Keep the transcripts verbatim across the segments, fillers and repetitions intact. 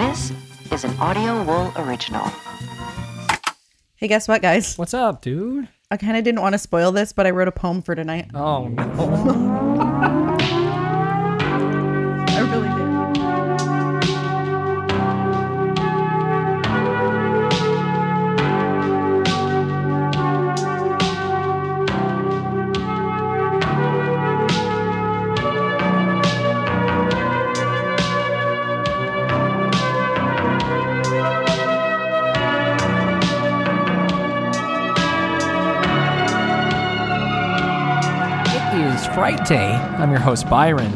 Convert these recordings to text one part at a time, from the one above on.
This is an Audio Wool original. Hey, guess what, guys? What's up, dude? I kind of didn't want to spoil this, but I wrote a poem for tonight. Oh, no. I really did. It is Fright Day. I'm your host, Byron.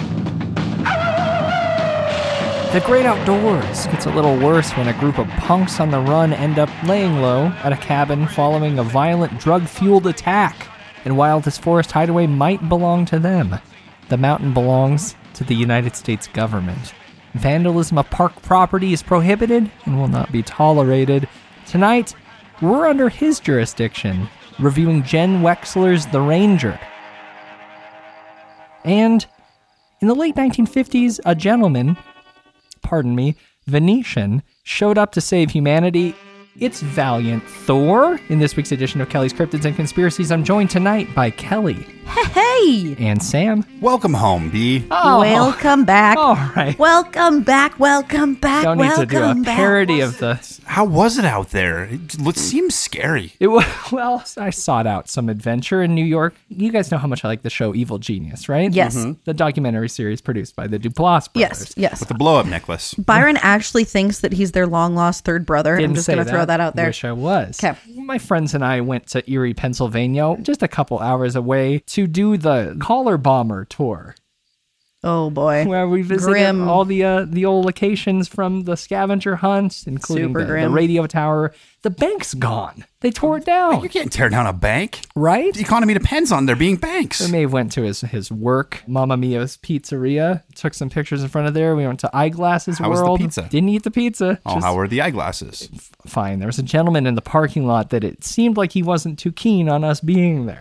The great outdoors gets a little worse when a group of punks on the run end up laying low at a cabin following a violent drug-fueled attack. And while this forest hideaway might belong to them, the mountain belongs to the United States government. Vandalism of park property is prohibited and will not be tolerated. Tonight, we're under his jurisdiction, reviewing Jen Wexler's The Ranger. And in the late nineteen fifties, a gentleman, pardon me, Venetian, showed up to save humanity. It's Valiant Thor. In this week's edition of Kelly's Cryptids and Conspiracies, I'm joined tonight by Kelly. Hey! And Sam. Welcome home, B. Oh, Welcome back. all right. Welcome back. Welcome back. Don't need welcome to do a back. parody of the... How was it out there? It l- seems scary. It was, well, I sought out some adventure in New York. You guys know how much I like the show Evil Genius, right? Yes. Mm-hmm. The documentary series produced by the Duplass brothers. Yes, yes. With the blow-up necklace. Byron actually thinks that he's their long-lost third brother. Didn't I'm just say going to throw that out there. Wish I was. 'Kay. My friends and I went to Erie, Pennsylvania, just a couple hours away, to do the Collar Bomber tour, Oh, boy. where we visited Grim. all the uh, the old locations from the scavenger hunt, including Super the, the grim. radio tower. The bank's gone. They tore it down, You can't tear down a bank. right? The economy depends on there being banks. We may have went to his, his work, Mamma Mia's Pizzeria. Took some pictures in front of there. We went to Eyeglasses How was the World. pizza? Didn't eat the pizza. Oh, Just how were the eyeglasses? fine. There was a gentleman in the parking lot that it seemed like he wasn't too keen on us being there.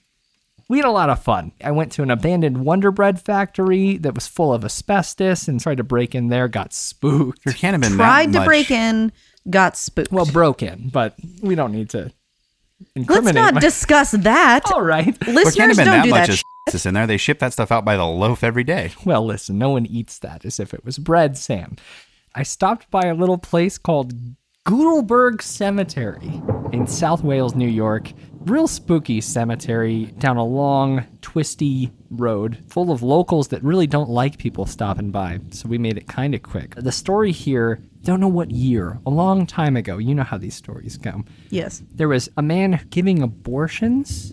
We had a lot of fun. I went to an abandoned Wonder Bread factory that was full of asbestos and tried to break in there, got spooked. There can't have been Tried that to much. break in, got spooked. Well, broke in, but we don't need to Let's incriminate. not my- discuss that. All right. There can't Listeners, have been don't that do much that. of in there. They ship that stuff out by the loaf every day. Well, listen, no one eats that as if it was bread, Sam. I stopped by a little place called Gudelberg Cemetery in South Wales, New York. Real spooky cemetery down a long, twisty road full of locals that really don't like people stopping by. So we made it kind of quick. The story here, don't know what year, a long time ago. You know how these stories go. Yes. There was a man giving abortions.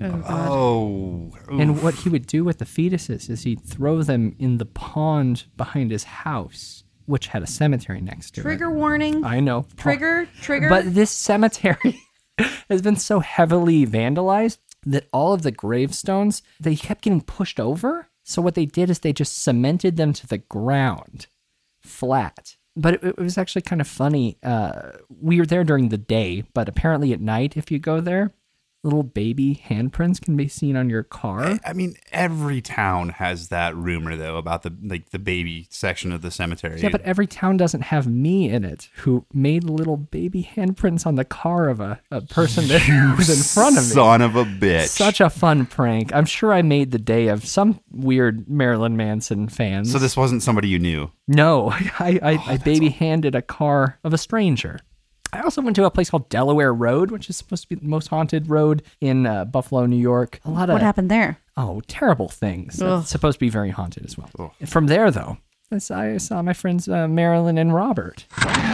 Oh. And what he would do with the fetuses is he'd throw them in the pond behind his house, which had a cemetery next to Trigger it. warning. I know. Trigger. Trigger. But this cemetery has been so heavily vandalized that all of the gravestones, they kept getting pushed over. So what they did is they just cemented them to the ground, flat. But it, it was actually kind of funny. Uh, we were there during the day, but apparently at night, if you go there, little baby handprints can be seen on your car. I mean, every town has that rumor, though, about the like the baby section of the cemetery. Yeah, but every town doesn't have me in it who made little baby handprints on the car of a, a person that was in front of me. Son of a bitch. Such a fun prank. I'm sure I made the day of some weird Marilyn Manson fans. So this wasn't somebody you knew. No, I, I, I baby handed a car of a stranger. I also went to a place called Delaware Road, which is supposed to be the most haunted road in uh, Buffalo, New York. A lot of what happened there? Oh, terrible things. Ugh. It's supposed to be very haunted as well. Ugh. From there, though, I saw, I saw my friends uh, Marilyn and Robert.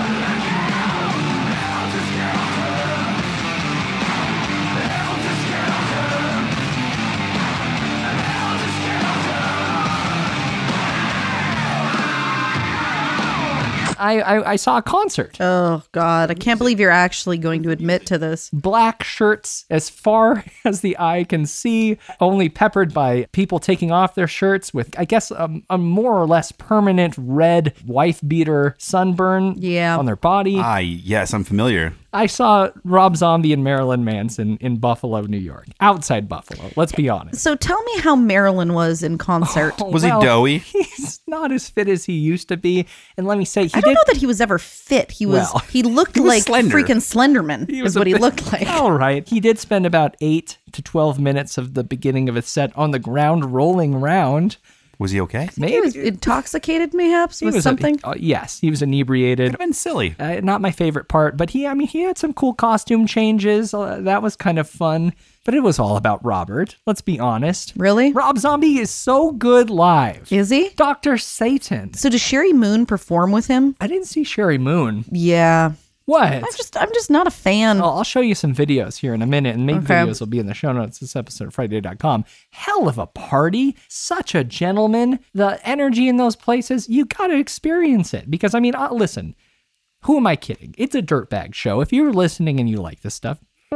I, I, I saw a concert. Oh, God. I can't believe you're actually going to admit to this. Black shirts as far as the eye can see, only peppered by people taking off their shirts with, I guess, a, a more or less permanent red wife beater sunburn Yeah. on their body. Ah, yes, I'm familiar. I saw Rob Zombie and Marilyn Manson in Buffalo, New York. Outside Buffalo, let's be honest. So tell me how Marilyn was in concert. Oh, Was well, he doughy? He's not as fit as he used to be. And let me say, he I don't did. know that he was ever fit. He was Well, he looked he was like slender. freaking Slenderman He is was a what he bit- looked like. All right. He did spend about eight to twelve minutes of the beginning of his set on the ground rolling around. Was he okay? He was intoxicated mayhaps He with was a- something. uh, yes, he was inebriated. Been silly. Uh, not my favorite part, but he, I mean, he had some cool costume changes. Uh, that was kind of fun. But it was all about Robert. Let's be honest. Really? Rob Zombie is so good live. Is he? Doctor Satan. So does Sherry Moon perform with him? I didn't see Sherry Moon. Yeah. What? I'm just I'm just not a fan. I'll, I'll show you some videos here in a minute, and maybe Okay. videos will be in the show notes this episode of Friday dot com. Hell of a party. Such a gentleman. The energy in those places, you got to experience it. Because, I mean, uh, listen, who am I kidding? It's a dirtbag show. If you're listening and you like this stuff, uh,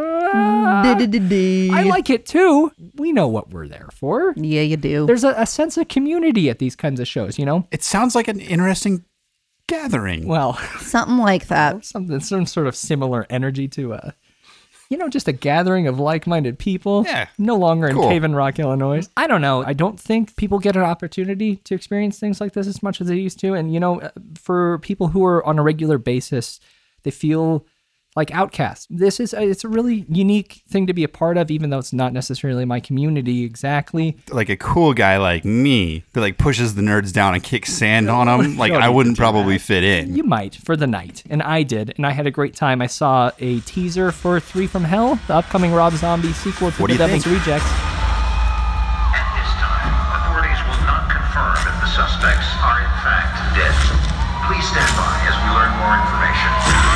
I like it too. We know what we're there for. Yeah, you do. There's a, a sense of community at these kinds of shows, you know? It sounds like an interesting gathering. Well, Something like that. something, some sort of similar energy to a, you know, just a gathering of like-minded people. Yeah. No longer in Cool. Cave in Rock, Illinois. I don't know. I don't think people get an opportunity to experience things like this as much as they used to. And, you know, uh, for people who are on a regular basis, they feel like outcasts. This is, it's a really unique thing to be a part of, even though it's not necessarily my community exactly. Like a cool guy like me that like pushes the nerds down and kicks sand on them. Like Don't I even wouldn't do probably fit in. You might for the night, and I did, and I had a great time. I saw a teaser for Three from Hell, the upcoming Rob Zombie sequel to What do The you Devil's think? Rejects. At this time, authorities will not confirm if the suspects are in fact dead. Please stand by as we learn more information.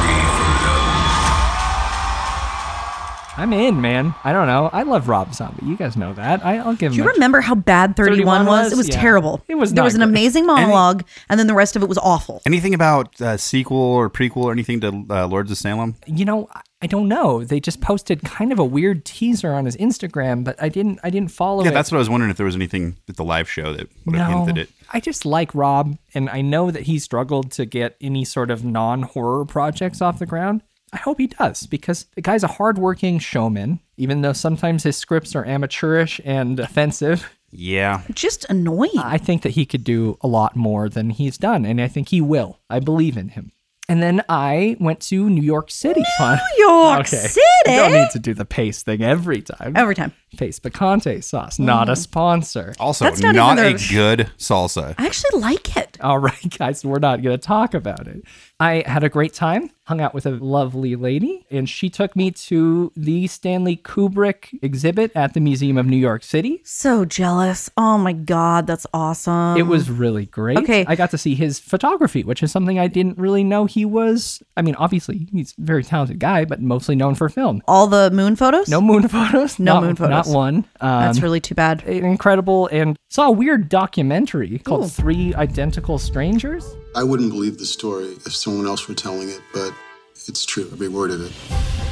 I'm in, man. I don't know. I love Rob Zombie. You guys know that. I, I'll give him. Do you a- remember how bad thirty-one, thirty-one was? was? It was Yeah. terrible. It was There not was an good. amazing monologue, and then the rest of it was awful. Anything about uh, sequel or prequel or anything to uh, Lords of Salem? You know, I- I don't know. They just posted kind of a weird teaser on his Instagram, but I didn't. I didn't follow Yeah, it. that's what I was wondering if there was anything at the live show that would have No, hinted it. I just like Rob, and I know that he struggled to get any sort of non-horror projects off the ground. I hope he does, because the guy's a hardworking showman, even though sometimes his scripts are amateurish and offensive. Yeah. Just annoying. I think that he could do a lot more than he's done, and I think he will. I believe in him. And then I went to New York City. Fun. New York Okay. City? You don't need to do the paste thing every time. Every time. Paste picante sauce, not a sponsor. Also, That's not, not even a the- good salsa. I actually like it. All right, guys, we're not going to talk about it. I had a great time, hung out with a lovely lady, and she took me to the Stanley Kubrick exhibit at the Museum of New York City. So jealous. Oh my God, that's awesome. It was really great. Okay. I got to see his photography, which is something I didn't really know he was. I mean, obviously, he's a very talented guy, but mostly known for film. all the moon photos? No moon photos. No Not- moon photos. Not one. Um, That's really too bad. incredible, and saw a weird documentary called Ooh. Three Identical Strangers. I wouldn't believe the story if someone else were telling it, but it's true, every word of it.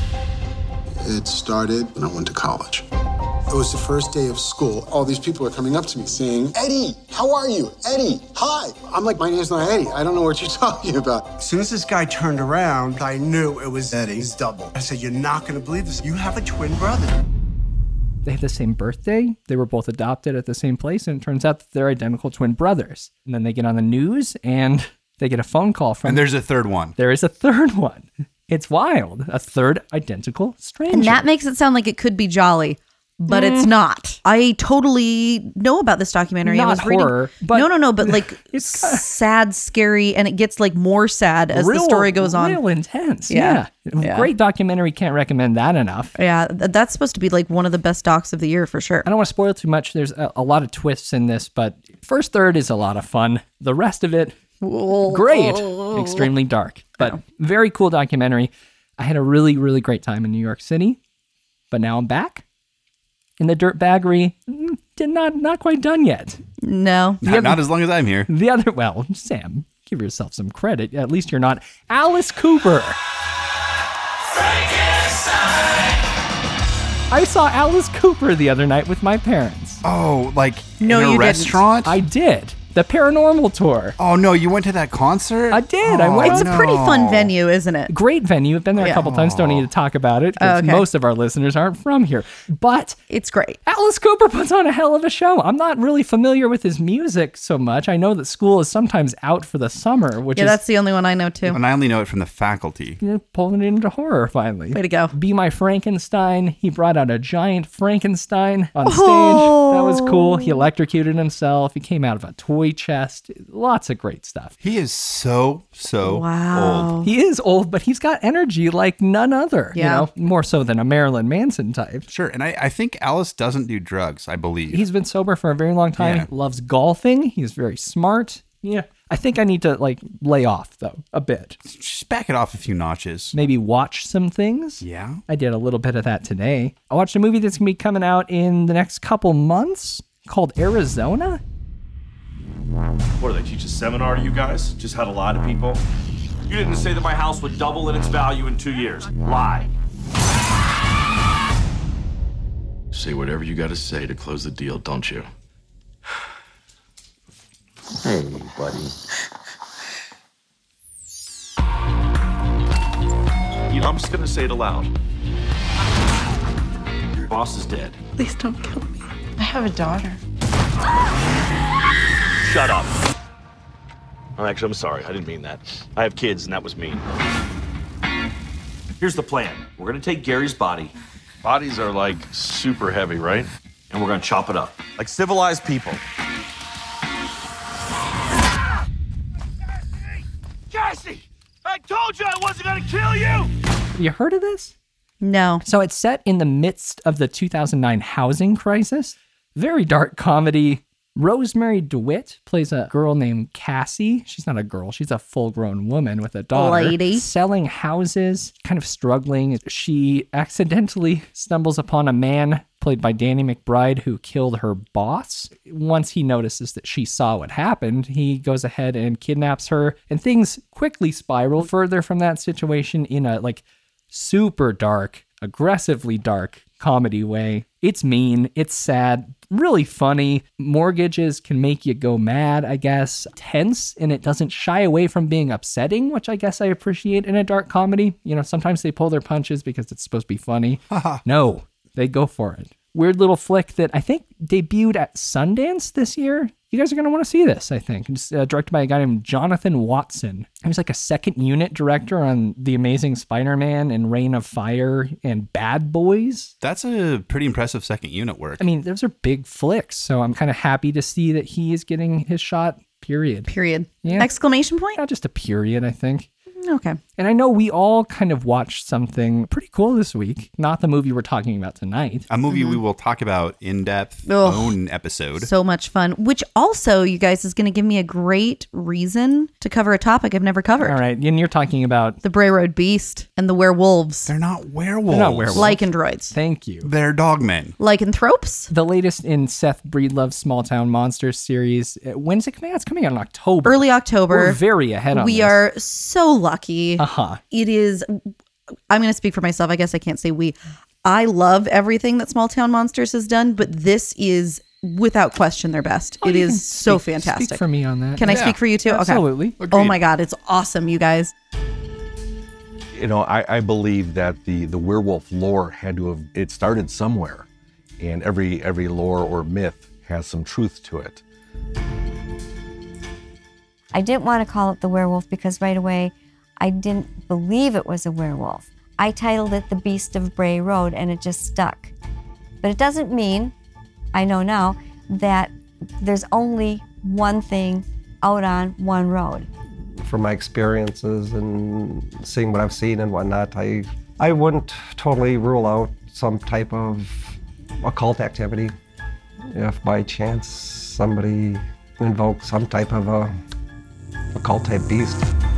It started when I went to college. It was the first day of school. All these people are coming up to me saying, Eddie, how are you? Eddie, hi. I'm like, my name's not Eddie. I don't know what you're talking about. As soon as this guy turned around, I knew it was Eddie's double. I said, you're not gonna believe this. You have a twin brother. They had the same birthday. They were both adopted at the same place, and it turns out that they're identical twin brothers. And then they get on the news, and they get a phone call from. And there's a third one. there is a third one. It's wild. A third identical stranger. And that makes it sound like it could be jolly, but it's not. I totally know about this documentary. I Not was reading. horror, but- no, no, no, but like It's kinda- sad, scary, and it gets like more sad as real, the story goes on. Real intense. Yeah. Yeah. Yeah. Great documentary. Can't recommend that enough. Yeah, th- that's supposed to be like one of the best docs of the year for sure. I don't want to spoil too much. There's a, a lot of twists in this, but first third is a lot of fun. The rest of it, great. Extremely dark, but very cool documentary. I had a really, really great time in New York City, but now I'm back in the dirt baggery. Mm, Did not, not quite done yet. No. Not, not as long as I'm here. The other, well, Sam, give yourself some credit. At least you're not Alice Cooper. I saw Alice Cooper the other night with my parents. Oh, like No, in a you didn't. restaurant? I did. The Paranormal Tour. Oh no, you went to that concert? I did. Oh, I went. It's a pretty no. fun venue, isn't it? Great venue. I've been there Yeah. a couple times. Don't need to talk about it because Oh, okay. most of our listeners aren't from here. But It's great. Alice Cooper puts on a hell of a show. I'm not really familiar with his music so much. I know that school is sometimes out for the summer, which Yeah, is that's the only one I know too. And I only know it from The Faculty. you know, pulling it into horror finally. Way to go. Be My Frankenstein. He brought out a giant Frankenstein on stage. Oh. That was cool. He electrocuted himself. He came out of a toy chest. Lots of great stuff. He is so, so Wow. old. He is old, but he's got energy like none other. Yeah. You know, more so than a Marilyn Manson type. Sure, and I, I think Alice doesn't do drugs, I believe. He's been sober for a very long time. Yeah. He loves golfing. He's very smart. Yeah. I think I need to like lay off though a bit. Just back it off a few notches. Maybe watch some things. Yeah. I did a little bit of that today. I watched a movie that's going to be coming out in the next couple months called Arizona. What, do they teach a seminar to you guys? Just how to lie to people? You didn't say that my house would double in its value in two years. Lie. Say whatever you gotta say to close the deal, don't you? Hey, buddy. You know, I'm just gonna say it aloud. Your boss is dead. Please don't kill me. I have a daughter. Shut up. Oh, actually, I'm sorry. I didn't mean that. I have kids, and that was mean. Here's the plan. We're gonna take Gary's body, Bodies are like super heavy, right? and we're gonna chop it up. Like civilized people. Cassie! I told you I wasn't gonna kill you! Have you heard of this? No. So it's set in the midst of the two thousand nine housing crisis. Very dark comedy. Rosemary DeWitt plays a girl named Cassie. She's not a girl. She's a full-grown woman with a daughter. Lady. Selling houses, kind of struggling. She accidentally stumbles upon a man played by Danny McBride who killed her boss. Once he notices that she saw what happened, he goes ahead and kidnaps her, and things quickly spiral further from that situation in a like super dark, aggressively dark comedy way. It's mean, it's sad, really funny. Mortgages can make you go mad, I guess. Tense, and it doesn't shy away from being upsetting, which I guess I appreciate in a dark comedy. You know, sometimes they pull their punches because it's supposed to be funny. No, they go for it. Weird little flick that I think debuted at Sundance this year. You guys are going to want to see this, I think. It's uh, directed by a guy named Jonathan Watson. He was like a second unit director on The Amazing Spider-Man and Reign of Fire and Bad Boys. That's a pretty impressive second unit work. I mean, those are big flicks, so I'm kind of happy to see that he is getting his shot, period. Period. Yeah. Exclamation point? Not just a period, I think. Okay. And I know we all kind of watched something pretty cool this week. Not the movie we're talking about tonight. A movie we will talk about in depth, Ugh. own episode. So much fun, which also, you guys, is going to give me a great reason to cover a topic I've never covered. All right, and you're talking about... The Bray Road Beast and the werewolves. They're not werewolves. They're not werewolves. Lycandroids. Thank you. They're dogmen. Lycanthropes? The latest in Seth Breedlove's Small Town Monsters series. Uh, When's it coming out? It's coming out in October. Early October. We're very ahead on We this. are so lucky. Uh-huh. It is, I'm going to speak for myself. I guess I can't say we. I love everything that Small Town Monsters has done, but this is without question their best. Oh, it you can is so speak- fantastic. Speak for me on that. Can I Yeah, speak for you too? absolutely. Okay. Oh my God, it's awesome, you guys. You know, I, I believe that the, the werewolf lore had to have, it started somewhere. And every, every lore or myth has some truth to it. I didn't want to call it The Werewolf because right away I didn't believe it was a werewolf. I titled it The Beast of Bray Road and it just stuck. But it doesn't mean, I know now, that there's only one thing out on one road. From my experiences and seeing what I've seen and whatnot, I, I wouldn't totally rule out some type of occult activity if by chance somebody invoked some type of a occult type beast.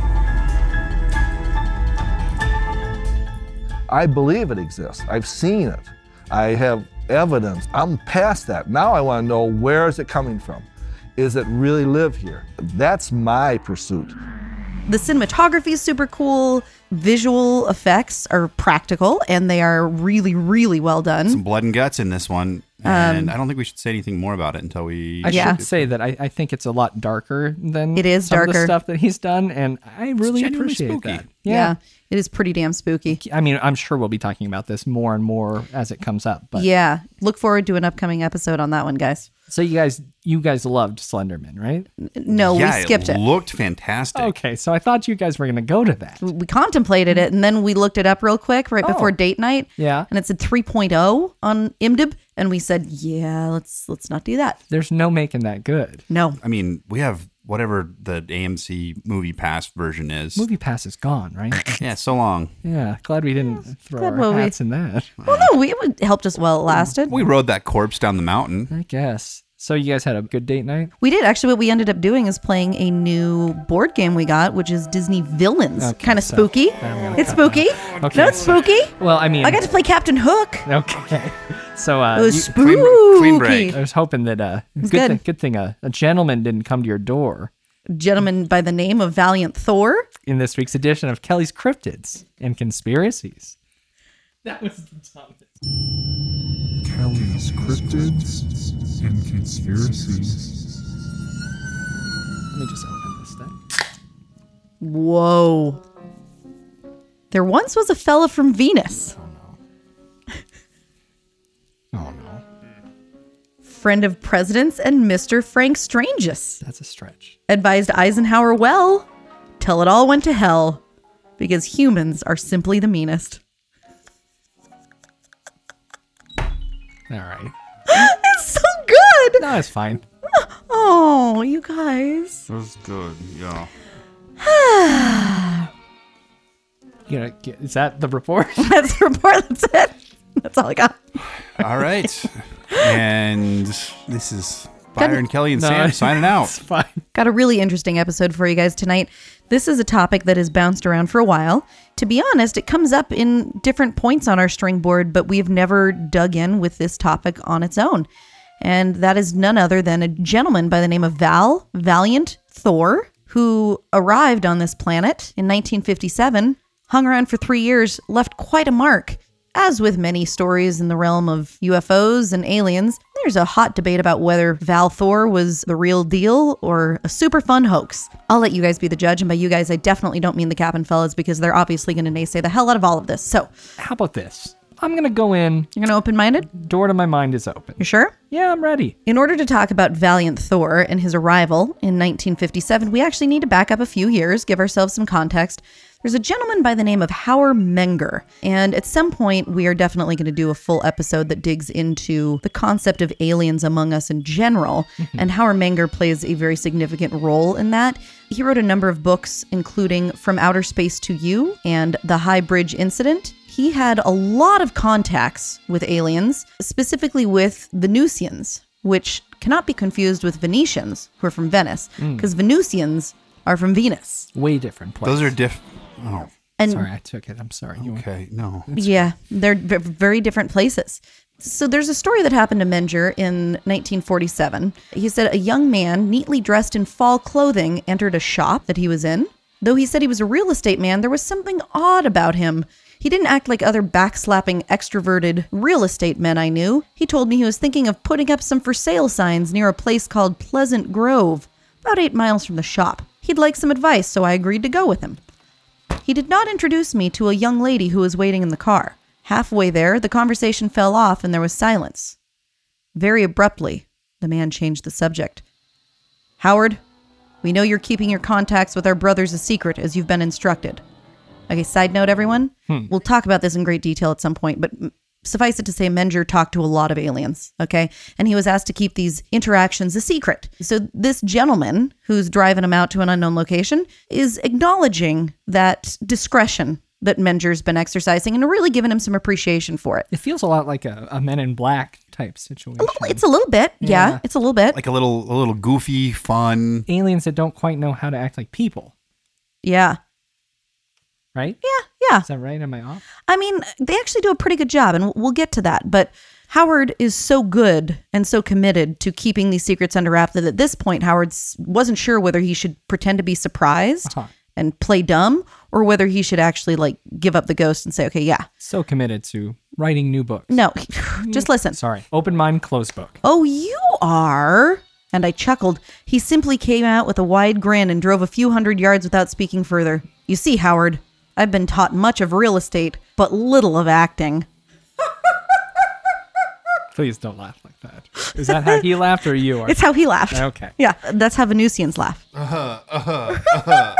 I believe it exists. I've seen it. I have evidence. I'm past that. Now I want to know, where is it coming from? Is it really live here? That's my pursuit. The cinematography is super cool. Visual effects are practical, and they are really, really well done. Some blood and guts in this one. And Um, I don't think we should say anything more about it until we... I Yeah. should say that I, I think it's a lot darker than It is some of the darker. stuff that he's done, and I really genuinely appreciate spooky. that. Yeah. It is pretty damn spooky. I mean, I'm sure we'll be talking about this more and more as it comes up. But Yeah. Look forward to an upcoming episode on that one, guys. so you guys, you guys loved Slenderman, right? No, yeah, we skipped it. looked fantastic. Okay, so I thought you guys were going to go to that. We contemplated it, and then we looked it up real quick right Oh. before date night. Yeah. And it said three point oh on I M D B, and we said, yeah, let's let's not do that. There's no making that good. No. I mean, we have whatever the A M C Movie Pass version is. Movie Pass is gone, right? Yeah, so long. Yeah, glad we didn't throw good our movie. hats in that. Well, no, we, it helped us while it lasted. We rode that corpse down the mountain. I guess. So you guys had a good date night? We did. Actually, what we ended up doing is playing a new board game we got, which is Disney Villains. Okay, kind of so spooky. I'm gonna It's cut spooky. that. Okay, No, it's so- spooky. Well, I mean, I got to play Captain Hook. okay. So uh, It was you- spooky. Clean, clean break. I was hoping that uh, was good, good. Thing, good thing a, a gentleman didn't come to your door Gentleman by the name of Valiant Thor. in this week's edition of Kelly's Cryptids and Conspiracies. That was the dumbest. Kelly's Cryptids and Conspiracies. Let me just open this then. Whoa. There once was a fella from Venus. Oh no, Friend of presidents and Mister Frank Strangus. that's a stretch. Advised Eisenhower well, till it all went to hell, because humans are simply the meanest. All right. It's so good. No, it's fine. Oh, you guys. That was good, yeah. You know, get- is that the report? That's the report. That's it. That's all I got. All right. And this is Byron, Kelly, and No, Sam signing out. It's fine. Got a really interesting episode for you guys tonight. This is a topic that has bounced around for a while. To be honest, it comes up in different points on our string board, but we've never dug in with this topic on its own. And that is none other than a gentleman by the name of Val Valiant Thor, who arrived on this planet in nineteen fifty-seven, hung around for three years, left quite a mark. As with many stories in the realm of U F Os and aliens, there's a hot debate about whether Val Thor was the real deal or a super fun hoax. I'll let you guys be the judge, and by you guys, I definitely don't mean the Cap'n fellas because they're obviously going to naysay the hell out of all of this. So, How about this? I'm going to go in. you're going to open-minded? Door to my mind is open. You sure? Yeah, I'm ready. In order to talk about Valiant Thor and his arrival in nineteen fifty-seven, we actually need to back up a few years, give ourselves some context. There's a gentleman by the name of Howard Menger, and at some point we are definitely going to do a full episode that digs into the concept of aliens among us in general, and Howard Menger plays a very significant role in that. He wrote a number of books, including From Outer Space to You and The High Bridge Incident. He had a lot of contacts with aliens, specifically with Venusians, which cannot be confused with Venetians, who are from Venice, Mm. because Venusians are from Venus. Way different place. Those are diff. Oh, And Sorry, I took it. I'm sorry. You okay. No. yeah, they're v- very different places. So there's a story that happened to Menger in nineteen forty-seven. He said a young man, neatly dressed in fall clothing, entered a shop that he was in. Though he said he was a real estate man, there was something odd about him. He didn't act like other backslapping, extroverted real estate men I knew. He told me he was thinking of putting up some for sale signs near a place called Pleasant Grove, about eight miles from the shop. He'd like some advice, so I agreed to go with him. He did not introduce me to a young lady who was waiting in the car. Halfway there, the conversation fell off and there was silence. Very abruptly, the man changed the subject. Howard, we know you're keeping your contacts with our brothers a secret as you've been instructed. Okay, side note, everyone. Hmm. We'll talk about this in great detail at some point, but m- suffice it to say, Menger talked to a lot of aliens, okay? And he was asked to keep these interactions a secret. So this gentleman, who's driving him out to an unknown location, is acknowledging that discretion that Menger's been exercising and really giving him some appreciation for it. It feels a lot like a, a Men in Black type situation. A little, it's a little bit, yeah. Yeah. It's a little bit. Like a little, a little goofy, fun. Aliens that don't quite know how to act like people, Yeah. right? Yeah, yeah. Is that right? Am I off? I mean, they actually do a pretty good job, and we'll- we'll get to that. But Howard is so good and so committed to keeping these secrets under wraps that at this point, Howard s- wasn't sure whether he should pretend to be surprised Uh-huh. and play dumb, or whether he should actually like give up the ghost and say, okay, yeah. So committed to writing new books. No, just listen. Sorry. Open mind, closed book. Oh, you are? And I chuckled. He simply came out with a wide grin and drove a few hundred yards without speaking further. You see, Howard, I've been taught much of real estate, but little of acting. Please don't laugh like that. Is that how he laughed or you are? It's how he laughed. Okay. Yeah, that's how Venusians laugh. Uh-huh, uh-huh, uh-huh.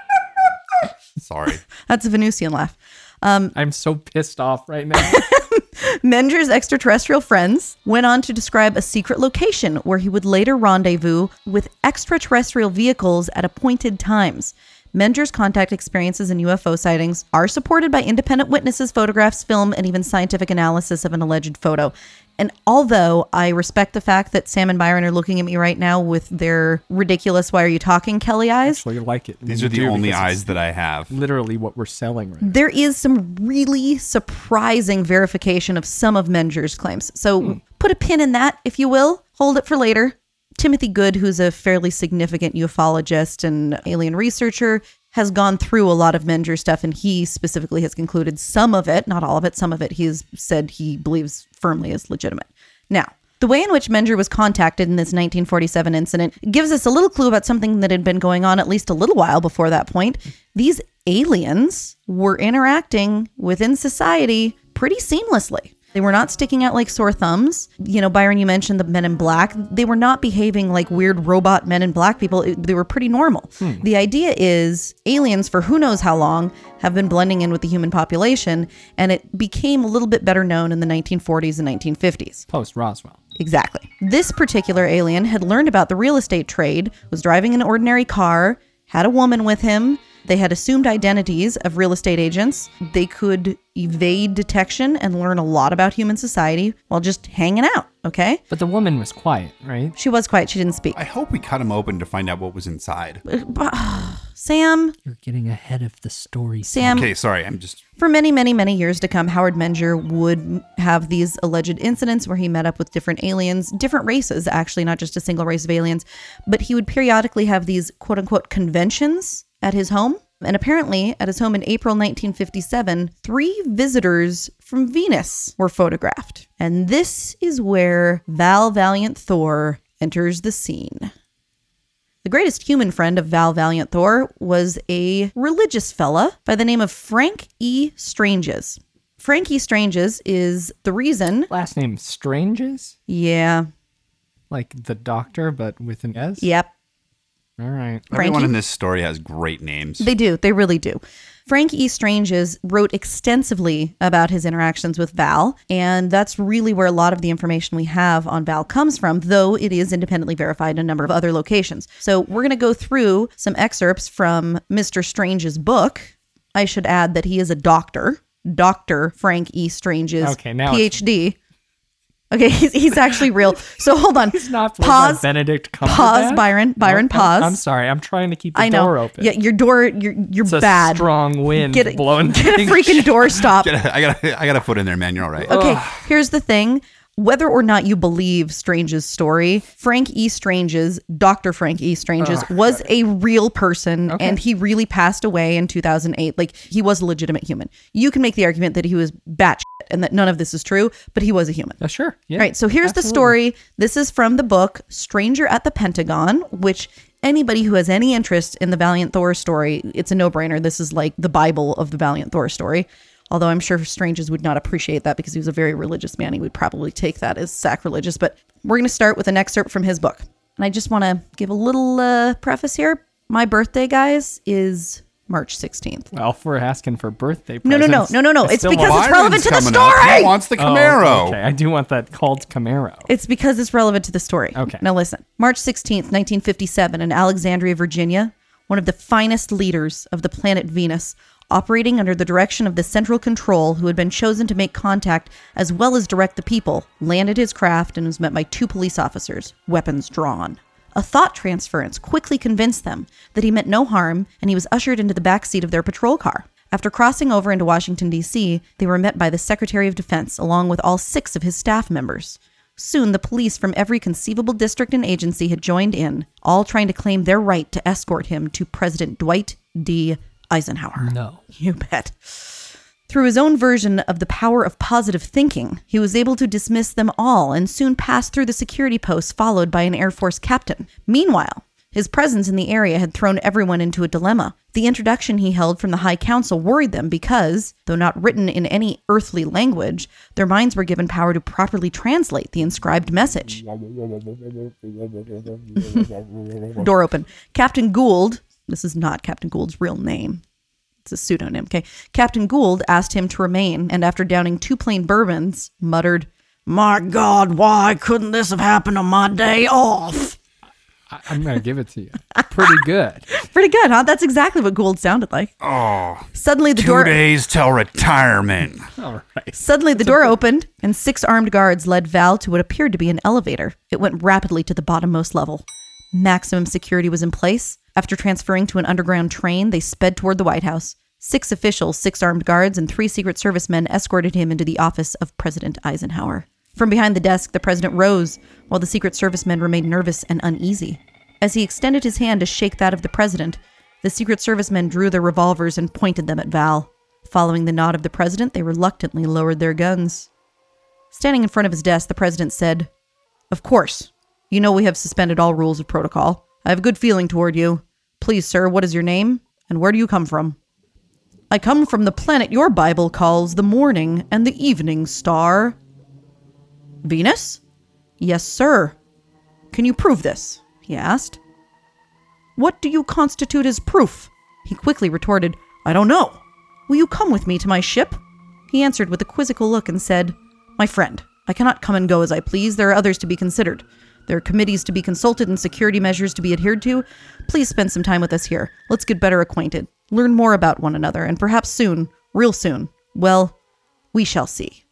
Sorry. That's a Venusian laugh. Um, I'm so pissed off right now. Menger's extraterrestrial friends went on to describe a secret location where he would later rendezvous with extraterrestrial vehicles at appointed times. Menger's contact experiences and U F O sightings are supported by independent witnesses, photographs, film, and even scientific analysis of an alleged photo. And although I respect the fact that Sam and Byron are looking at me right now with their ridiculous "why are you talking" Kelly eyes. Actually, like it. These are the only eyes that I have. Literally what we're selling right now. There is some really surprising verification of some of Menger's claims. So hmm. put a pin in that, if you will. Hold it for later. Timothy Good, who's a fairly significant ufologist and alien researcher, has gone through a lot of Menger stuff, and he specifically has concluded some of it, not all of it, some of it he's said he believes firmly is legitimate. Now, the way in which Menger was contacted in this nineteen forty-seven incident gives us a little clue about something that had been going on at least a little while before that point. These aliens were interacting within society pretty seamlessly. They were not sticking out like sore thumbs. You know, Byron, you mentioned the Men in Black. They were not behaving like weird robot Men in Black people. It, they were pretty normal. Hmm. The idea is aliens, for who knows how long, have been blending in with the human population, and it became a little bit better known in the nineteen forties and nineteen fifties. Post Roswell. Exactly. This particular alien had learned about the real estate trade, was driving an ordinary car, had a woman with him. They had assumed identities of real estate agents. They could evade detection and learn a lot about human society while just hanging out, okay? But the woman was quiet, right? She was quiet. She didn't speak. I hope we cut him open to find out what was inside. Sam. You're getting ahead of the story. Sam. Okay, sorry. I'm just... For many, many, many years to come, Howard Menger would have these alleged incidents where he met up with different aliens, different races, actually, not just a single race of aliens. But he would periodically have these quote-unquote conventions at his home. And apparently, at his home in April nineteen fifty-seven, three visitors from Venus were photographed. And this is where Val Valiant Thor enters the scene. The greatest human friend of Val Valiant Thor was a religious fella by the name of Frank E. Stranges. Frank E. Stranges is the reason... Last name Stranges? Yeah. Like the doctor, but with an S? Yep. All right. Everyone Frankie? in this story has great names. They do. They really do. Frank E. Stranges wrote extensively about his interactions with Val, and that's really where a lot of the information we have on Val comes from, though it is independently verified in a number of other locations. So we're going to go through some excerpts from Mister Strange's book. I should add that he is a doctor, Doctor Frank E. Stranges, okay, now P H D. Okay, he's, he's actually real. So hold on. He's not pause. Benedict Cumberbatch. Pause, Byron. Byron, no, pause. I'm sorry. I'm trying to keep the I know. door open. Yeah, your door. You're you're it's a bad. Strong wind get a, blowing. Get a freaking door stop. Get a, I got I got a foot in there, man. You're all right. Okay. Here's the thing. Whether or not you believe Strange's story, Frank E. Stranges, Doctor Frank E. Stranges, oh, was a real person, okay. and he really passed away in two thousand eight. Like, he was a legitimate human. You can make the argument that he was batshit and that none of this is true, but he was a human. Uh, sure. Yeah. Right. So here's absolutely. the story. This is from the book Stranger at the Pentagon, which anybody who has any interest in the Valiant Thor story, it's a no-brainer. This is like the Bible of the Valiant Thor story. Although I'm sure Stranges would not appreciate that because he was a very religious man. He would probably take that as sacrilegious. But we're going to start with an excerpt from his book. And I just want to give a little uh, preface here. My birthday, guys, is March sixteenth. Well, if we're asking for birthday No, no, presents, no, no, no, no. I It's still because want- it's relevant to the coming up. story. He wants the Camaro. Oh, okay, I do want that called Camaro. It's because it's relevant to the story. Okay. Now listen. March sixteenth, nineteen fifty-seven, in Alexandria, Virginia, one of the finest leaders of the planet Venus, operating under the direction of the Central Control, who had been chosen to make contact as well as direct the people, landed his craft and was met by two police officers, weapons drawn. A thought transference quickly convinced them that he meant no harm, and he was ushered into the back seat of their patrol car. After crossing over into Washington, D C, they were met by the Secretary of Defense, along with all six of his staff members. Soon, the police from every conceivable district and agency had joined in, all trying to claim their right to escort him to President Dwight D. Eisenhower. No. You bet. Through his own version of the power of positive thinking, he was able to dismiss them all and soon passed through the security post followed by an Air Force captain. Meanwhile, his presence in the area had thrown everyone into a dilemma. The introduction he held from the High Council worried them because, though not written in any earthly language, their minds were given power to properly translate the inscribed message. Door open. Captain Gould, this is not Captain Gould's real name. It's a pseudonym, okay? Captain Gould asked him to remain, and after downing two plain bourbons, muttered, "My God, why couldn't this have happened on my day off?" I'm going to give it to you. Pretty good. Pretty good, huh? That's exactly what Gould sounded like. Oh. Suddenly the two door... Two days till retirement. All right. Suddenly the door opened, and six armed guards led Val to what appeared to be an elevator. It went rapidly to the bottommost level. Maximum security was in place. After transferring to an underground train, they sped toward the White House. Six officials, six armed guards, and three Secret Service men escorted him into the office of President Eisenhower. From behind the desk, the president rose, while the Secret Service men remained nervous and uneasy. As he extended his hand to shake that of the president, the Secret Service men drew their revolvers and pointed them at Val. Following the nod of the president, they reluctantly lowered their guns. Standing in front of his desk, the president said, "Of course. You know we have suspended all rules of protocol. I have a good feeling toward you. Please, sir, what is your name, and where do you come from?" "I come from the planet your Bible calls the morning and the evening star." "Venus?" "Yes, sir." "Can you prove this?" he asked. "What do you constitute as proof?" He quickly retorted, "I don't know." "Will you come with me to my ship?" He answered with a quizzical look and said, "My friend, I cannot come and go as I please. There are others to be considered. There are committees to be consulted and security measures to be adhered to. Please spend some time with us here. Let's get better acquainted, learn more about one another, and perhaps soon, real soon, well, we shall see."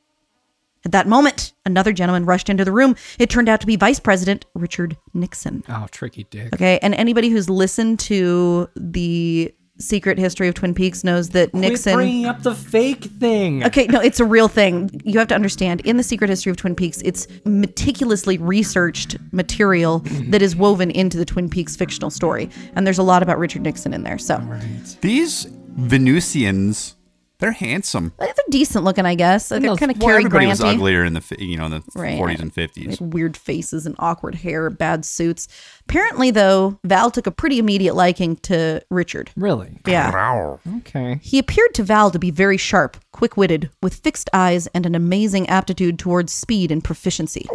At that moment, another gentleman rushed into the room. It turned out to be Vice President Richard Nixon. Oh, tricky dick. Okay, and anybody who's listened to the Secret History of Twin Peaks knows that Nixon... Quit bringing up the fake thing. Okay, no, it's a real thing. You have to understand, in the Secret History of Twin Peaks, it's meticulously researched material that is woven into the Twin Peaks fictional story. And there's a lot about Richard Nixon in there, so... Right. These Venusians... They're handsome. They're decent looking, I guess. They're kind of well, Cary everybody Granty. was uglier in the fi- you know in the Right. forties and fifties. Like weird faces and awkward hair, bad suits. Apparently, though, Val took a pretty immediate liking to Richard. Really? Yeah. Okay. He appeared to Val to be very sharp, quick-witted, with fixed eyes and an amazing aptitude towards speed and proficiency.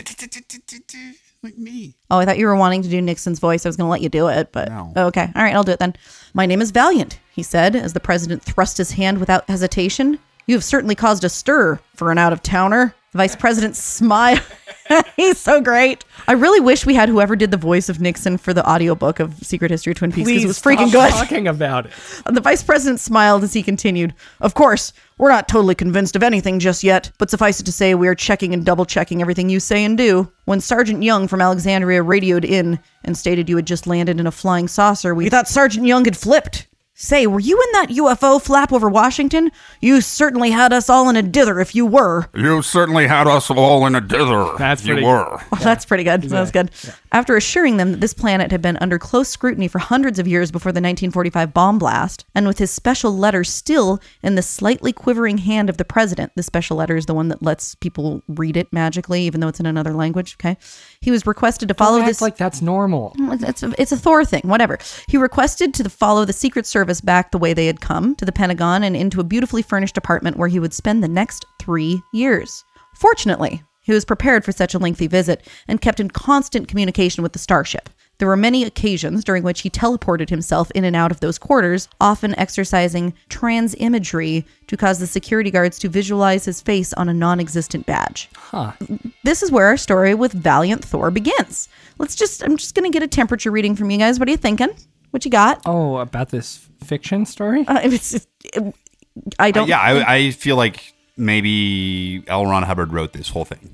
Like me. Oh, I thought you were wanting to do Nixon's voice. I was going to let you do it, but No. oh, okay. All right, I'll do it then. "My name is Valiant," he said, as the president thrust his hand without hesitation. "You have certainly caused a stir for an out-of-towner." The vice president smiled. He's so great. I really wish we had whoever did the voice of Nixon for the audiobook of Secret History of Twin Peaks, because it was freaking stop good. talking about it. The vice president smiled as he continued, "Of course, we're not totally convinced of anything just yet, but suffice it to say we are checking and double-checking everything you say and do. When Sergeant Young from Alexandria radioed in and stated you had just landed in a flying saucer, we thought Sergeant Young had flipped. Say, were you in that U F O flap over Washington? You certainly had us all in a dither if you were." You certainly had us all in a dither. That's you pretty- were. Oh, that's pretty good. That was good. After assuring them that this planet had been under close scrutiny for hundreds of years before the nineteen forty-five bomb blast, and with his special letter still in the slightly quivering hand of the president, the special letter is the one that lets people read it magically, even though it's in another language, okay? He was requested to follow Don't act this... like that's normal. It's a, it's a Thor thing, whatever. He requested to follow the Secret Service back the way they had come, to the Pentagon and into a beautifully furnished apartment where he would spend the next three years. Fortunately, he was prepared for such a lengthy visit and kept in constant communication with the starship. There were many occasions during which he teleported himself in and out of those quarters, often exercising trans-imagery to cause the security guards to visualize his face on a non-existent badge. Huh. This is where our story with Valiant Thor begins. Let's just, I'm just going to get a temperature reading from you guys. What are you thinking? What you got? Oh, about this fiction story? Uh, it's, it, I don't. Uh, yeah, I, I feel like maybe L. Ron Hubbard wrote this whole thing.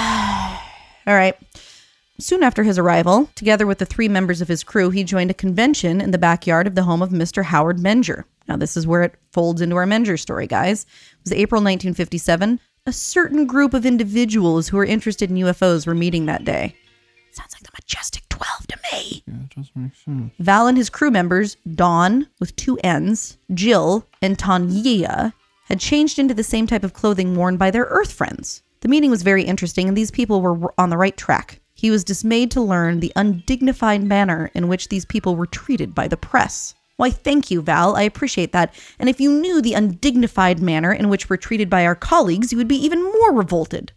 All right. Soon after his arrival, together with the three members of his crew, he joined a convention in the backyard of the home of Mister Howard Menger. Now, this is where it folds into our Menger story, guys. It was April nineteen fifty-seven. A certain group of individuals who were interested in U F Os were meeting that day. Sounds like the Majestic twelve to me. Yeah, it does make sense. Val and his crew members, Dawn, with two N's, Jill, and Tanya, had changed into the same type of clothing worn by their Earth friends. The meeting was very interesting, and these people were on the right track. He was dismayed to learn the undignified manner in which these people were treated by the press. Why, thank you, Val. I appreciate that. And if you knew the undignified manner in which we're treated by our colleagues, you would be even more revolted.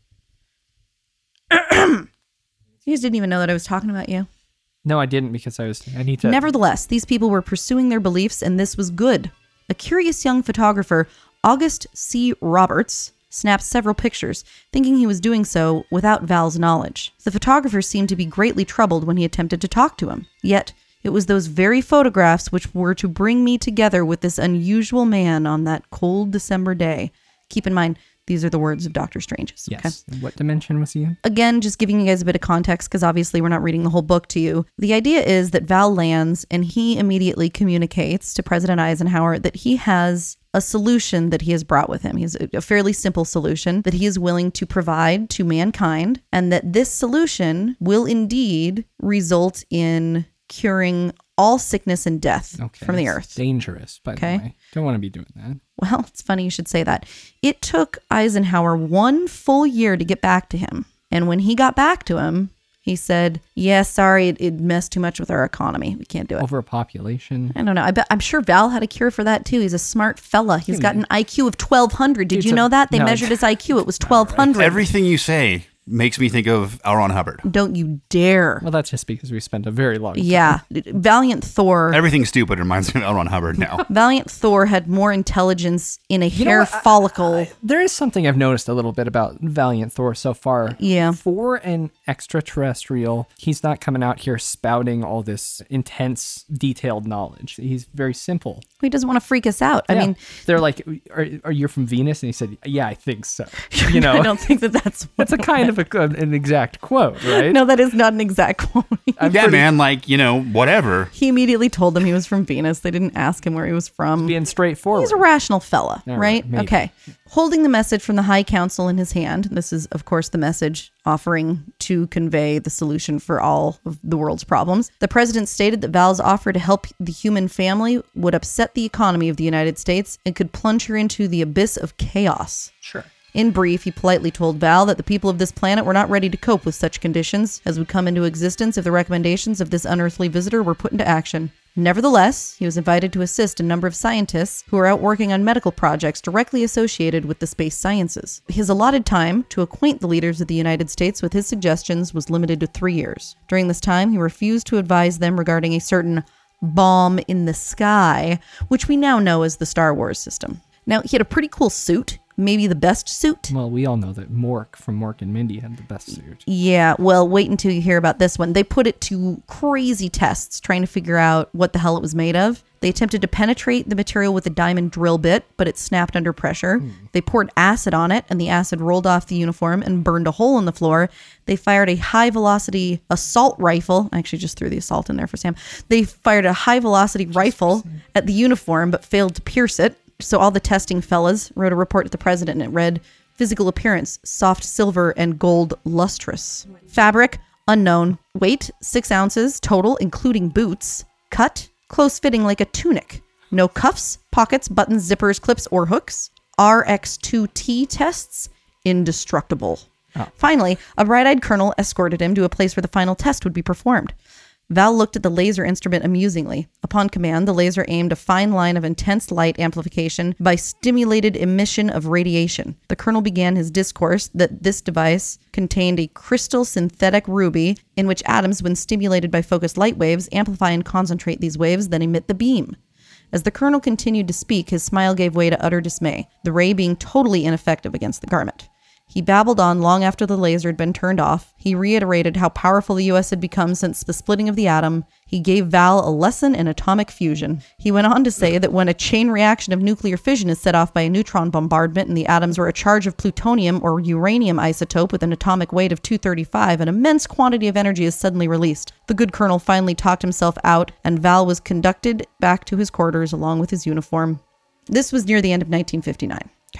You guys didn't even know that I was talking about you. No, I didn't because I was. I need to. Nevertheless, these people were pursuing their beliefs, and this was good. A curious young photographer, August C. Roberts, snapped several pictures, thinking he was doing so without Val's knowledge. The photographer seemed to be greatly troubled when he attempted to talk to him. Yet, it was those very photographs which were to bring me together with this unusual man on that cold December day. Keep in mind, these are the words of Doctor Strange's. Yes. Okay? What dimension was he in? Again, just giving you guys a bit of context, because obviously we're not reading the whole book to you. The idea is that Val lands and he immediately communicates to President Eisenhower that he has a solution that he has brought with him. He has a fairly simple solution that he is willing to provide to mankind, and that this solution will indeed result in curing all sickness and death okay, from the earth. Dangerous, by okay? the way. Don't want to be doing that. Well, it's funny you should say that. It took Eisenhower one full year to get back to him. And when he got back to him, he said, yeah, sorry, it, it messed too much with our economy. We can't do it. Overpopulation. I don't know. I bet, I'm sure Val had a cure for that too. He's a smart fella. He's got an I Q of twelve hundred. Did It's you a- know that? They no. measured his I Q. It was twelve hundred. Everything you say makes me think of L. Ron Hubbard. Don't you dare. Well, that's just because we spent a very long time. Yeah. Valiant Thor. Everything stupid reminds me of L. Ron Hubbard now. Valiant Thor had more intelligence in a You know hair what? I- follicle. There is something I've noticed a little bit about Valiant Thor so far. Yeah. For an extraterrestrial, he's not coming out here spouting all this intense, detailed knowledge. He's very simple. He doesn't want to freak us out. I Yeah. mean, they're like, are, are you from Venus? And he said, yeah, I think so. You know, I don't think that that's that's a kind of a, an exact quote, right? no, that is not an exact quote. yeah, pretty- man, like, you know, whatever. He immediately told them he was from Venus. They didn't ask him where he was from. Being straightforward. He's a rational fella, All right? right, maybe. Okay. Holding the message from the High Council in his hand, this is, of course, the message offering to convey the solution for all of the world's problems. The president stated that Val's offer to help the human family would upset the economy of the United States and could plunge her into the abyss of chaos. Sure. In brief, he politely told Val that the people of this planet were not ready to cope with such conditions as would come into existence if the recommendations of this unearthly visitor were put into action. Nevertheless, he was invited to assist a number of scientists who were out working on medical projects directly associated with the space sciences. His allotted time to acquaint the leaders of the United States with his suggestions was limited to three years. During this time, he refused to advise them regarding a certain bomb in the sky, which we now know as the Star Wars system. Now, he had a pretty cool suit, maybe the best suit. Well, we all know that Mork from Mork and Mindy had the best suit. Yeah, well, wait until you hear about this one. They put it to crazy tests trying to figure out what the hell it was made of. They attempted to penetrate the material with a diamond drill bit, but it snapped under pressure. Hmm. They poured acid on it, and the acid rolled off the uniform and burned a hole in the floor. They fired a high-velocity assault rifle. I actually just threw the assault in there for Sam. They fired a high-velocity rifle at the uniform, but failed to pierce it. So all the testing fellas wrote a report to the president, and it read, physical appearance, soft silver and gold lustrous. Fabric, unknown. Weight, six ounces total, including boots. Cut, close fitting like a tunic. No cuffs, pockets, buttons, zippers, clips, or hooks. R X two T tests, indestructible. Oh. Finally, a bright-eyed colonel escorted him to a place where the final test would be performed. Val looked at the laser instrument amusingly. Upon command, the laser aimed a fine line of intense light amplification by stimulated emission of radiation. The colonel began his discourse that this device contained a crystal synthetic ruby in which atoms, when stimulated by focused light waves, amplify and concentrate these waves, then emit the beam. As the colonel continued to speak, his smile gave way to utter dismay, the ray being totally ineffective against the garment. He babbled on long after the laser had been turned off. He reiterated how powerful the U S had become since the splitting of the atom. He gave Val a lesson in atomic fusion. He went on to say that when a chain reaction of nuclear fission is set off by a neutron bombardment and the atoms are a charge of plutonium or uranium isotope with an atomic weight of two thirty-five, an immense quantity of energy is suddenly released. The good colonel finally talked himself out, and Val was conducted back to his quarters along with his uniform. This was near the end of nineteen fifty-nine. Okay.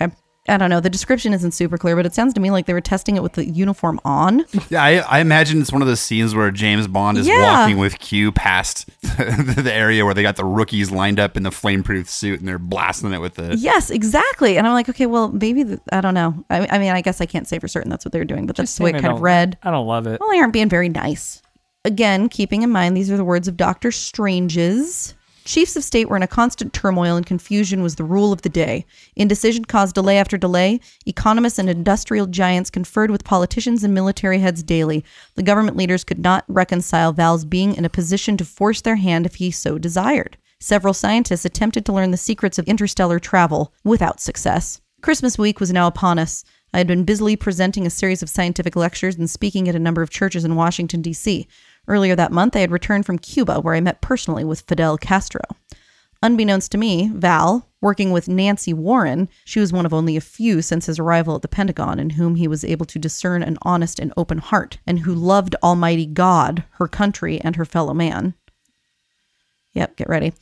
I don't know. The description isn't super clear, but it sounds to me like they were testing it with the uniform on. Yeah, I, I imagine it's one of those scenes where James Bond is Yeah. walking with Q past the, the area where they got the rookies lined up in the flameproof suit and they're blasting it with the... Yes, exactly. And I'm like, okay, well, maybe, the, I don't know. I, I mean, I guess I can't say for certain that's what they were doing, but that's Just the way it saying I kind of don't- read. I don't love it. Well, they aren't being very nice. Again, keeping in mind, these are the words of Doctor Strange's. Chiefs of state were in a constant turmoil and confusion was the rule of the day. Indecision caused delay after delay. Economists and industrial giants conferred with politicians and military heads daily. The government leaders could not reconcile Val's being in a position to force their hand if he so desired. Several scientists attempted to learn the secrets of interstellar travel without success. Christmas week was now upon us. I had been busily presenting a series of scientific lectures and speaking at a number of churches in Washington, D C Earlier that month, I had returned from Cuba, where I met personally with Fidel Castro. Unbeknownst to me, Val, working with Nancy Warren, she was one of only a few since his arrival at the Pentagon in whom he was able to discern an honest and open heart, and who loved Almighty God, her country, and her fellow man. Yep, get ready.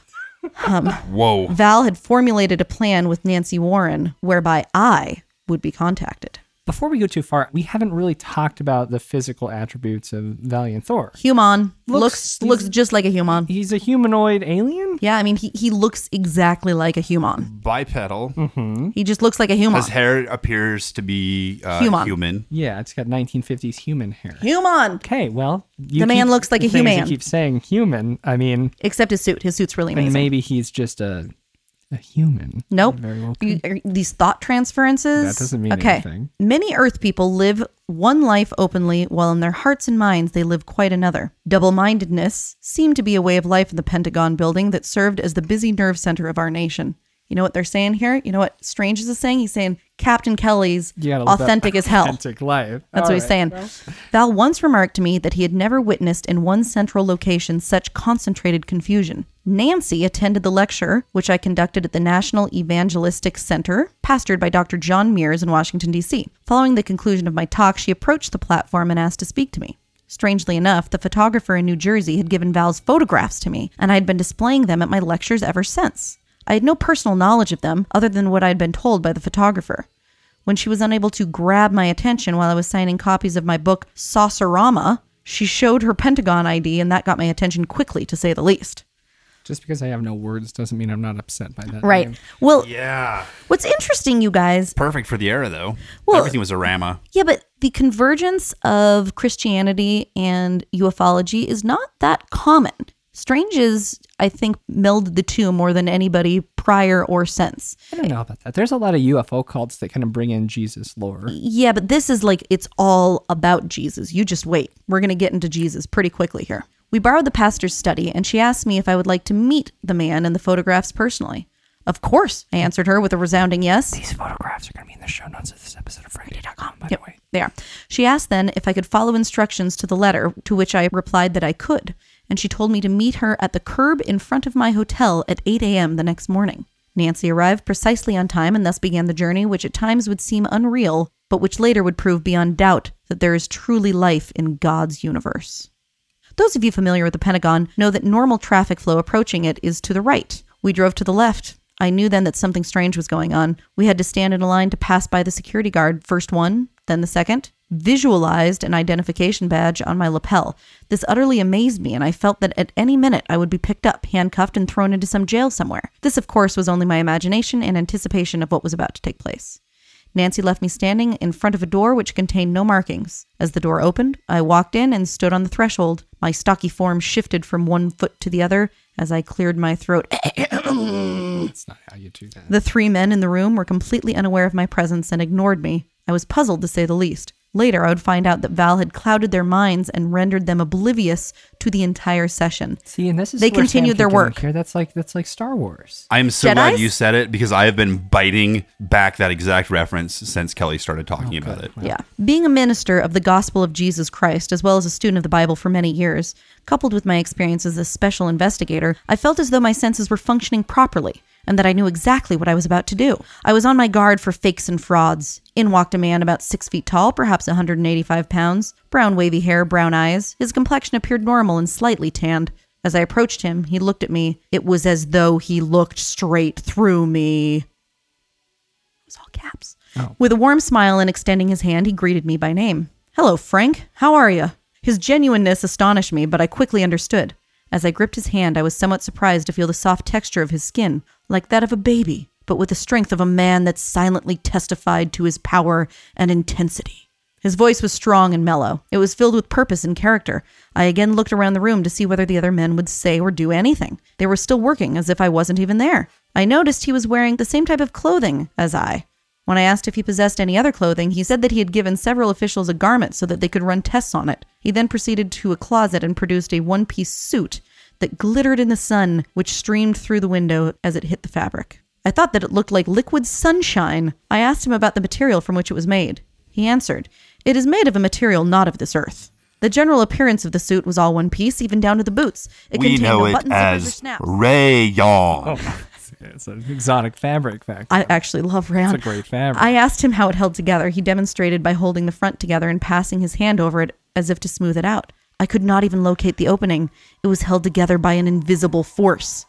Um, Whoa. Val had formulated a plan with Nancy Warren whereby I would be contacted. Before we go too far, we haven't really talked about the physical attributes of Valiant Thor. Human. Looks- Looks looks just like a human. He's a humanoid alien? Yeah, I mean, he, he looks exactly like a human. Bipedal. Mm-hmm. He just looks like a human. His hair appears to be uh, Human. human. Yeah, it's got nineteen fifties human hair. Human! Okay, well, you The man keep- looks like a the thing is human. You keep saying human. I mean, Except his suit. His suit's really I mean, amazing. maybe he's just a a human. Nope. Very well You- are these thought transferences. That doesn't mean okay. anything. Many Earth people live one life openly, while in their hearts and minds they live quite another. Double-mindedness seemed to be a way of life in the Pentagon building that served as the busy nerve center of our nation. You know what they're saying here? You know what Strange is saying? He's saying Captain Kelly's You gotta live that authentic as hell. authentic life. That's All what he's right, saying. well. Val once remarked to me that he had never witnessed in one central location such concentrated confusion. Nancy attended the lecture, which I conducted at the National Evangelistic Center, pastored by Doctor John Mears in Washington, D C Following the conclusion of my talk, she approached the platform and asked to speak to me. Strangely enough, the photographer in New Jersey had given Val's photographs to me, and I had been displaying them at my lectures ever since. I had no personal knowledge of them other than what I had been told by the photographer. When she was unable to grab my attention while I was signing copies of my book, Saucerama, she showed her Pentagon I D, and that got my attention quickly, to say the least. Just because I have no words doesn't mean I'm not upset by that. Right. name. Well, Yeah. what's interesting, you guys, Perfect for the era, though. Well- Everything was a Rama. yeah, but the convergence of Christianity and ufology is not that common. Strange is, I think, melded the two more than anybody prior or since. I don't know about that. There's a lot of U F O cults that kind of bring in Jesus lore. Yeah, but this is like, it's all about Jesus. You just wait. We're going to get into Jesus pretty quickly here. We borrowed the pastor's study, and she asked me if I would like to meet the man in the photographs personally. Of course, I answered her with a resounding yes. These photographs are going to be in the show notes of this episode of Friday dot com, by Yep, the way. they are. She asked then if I could follow instructions to the letter, to which I replied that I could, and she told me to meet her at the curb in front of my hotel at eight a.m. the next morning. Nancy arrived precisely on time, and thus began the journey which at times would seem unreal, but which later would prove beyond doubt that there is truly life in God's universe. Those of you familiar with the Pentagon know that normal traffic flow approaching it is to the right. We drove to the left. I knew then that something strange was going on. We had to stand in a line to pass by the security guard, first one, then the second. Visualized an identification badge on my lapel. This utterly amazed me, and I felt that at any minute I would be picked up, handcuffed, and thrown into some jail somewhere. This, of course, was only my imagination and anticipation of what was about to take place. Nancy left me standing in front of a door which contained no markings. As the door opened, I walked in and stood on the threshold. My stocky form shifted from one foot to the other as I cleared my throat. That's not how you do that. The three men in the room were completely unaware of my presence and ignored me. I was puzzled, to say the least. Later, I would find out that Val had clouded their minds and rendered them oblivious to the entire session. See, and this is They where continued Sam their can come in work. Here. That's like that's like Star Wars. I'm so Jedis? glad you said it because I have been biting back that exact reference since Kelly started talking about it. Yeah. Being a minister of the gospel of Jesus Christ, as well as a student of the Bible for many years, coupled with my experience as a special investigator, I felt as though my senses were functioning properly and that I knew exactly what I was about to do. I was on my guard for fakes and frauds. In walked a man about six feet tall, perhaps one hundred eighty-five pounds, brown wavy hair, brown eyes. His complexion appeared normal and slightly tanned. As I approached him, he looked at me. It was as though he looked straight through me. was all caps. Oh. With a warm smile and extending his hand, he greeted me by name. Hello, Frank. How are you? His genuineness astonished me, but I quickly understood. As I gripped his hand, I was somewhat surprised to feel the soft texture of his skin, like that of a baby, but with the strength of a man that silently testified to his power and intensity. His voice was strong and mellow. It was filled with purpose and character. I again looked around the room to see whether the other men would say or do anything. They were still working, as if I wasn't even there. I noticed he was wearing the same type of clothing as I. When I asked if he possessed any other clothing, he said that he had given several officials a garment so that they could run tests on it. He then proceeded to a closet and produced a one-piece suit that glittered in the sun, which streamed through the window as it hit the fabric. I thought that it looked like liquid sunshine. I asked him about the material from which it was made. He answered, "It is made of a material not of this earth." The general appearance of the suit was all one piece, even down to the boots. It We contained know no it buttons, zippers, or as snaps. rayon. Oh, it's an exotic fabric fact. I actually love rayon. It's a great fabric. I asked him how it held together. He demonstrated by holding the front together and passing his hand over it as if to smooth it out. I could not even locate the opening. It was held together by an invisible force.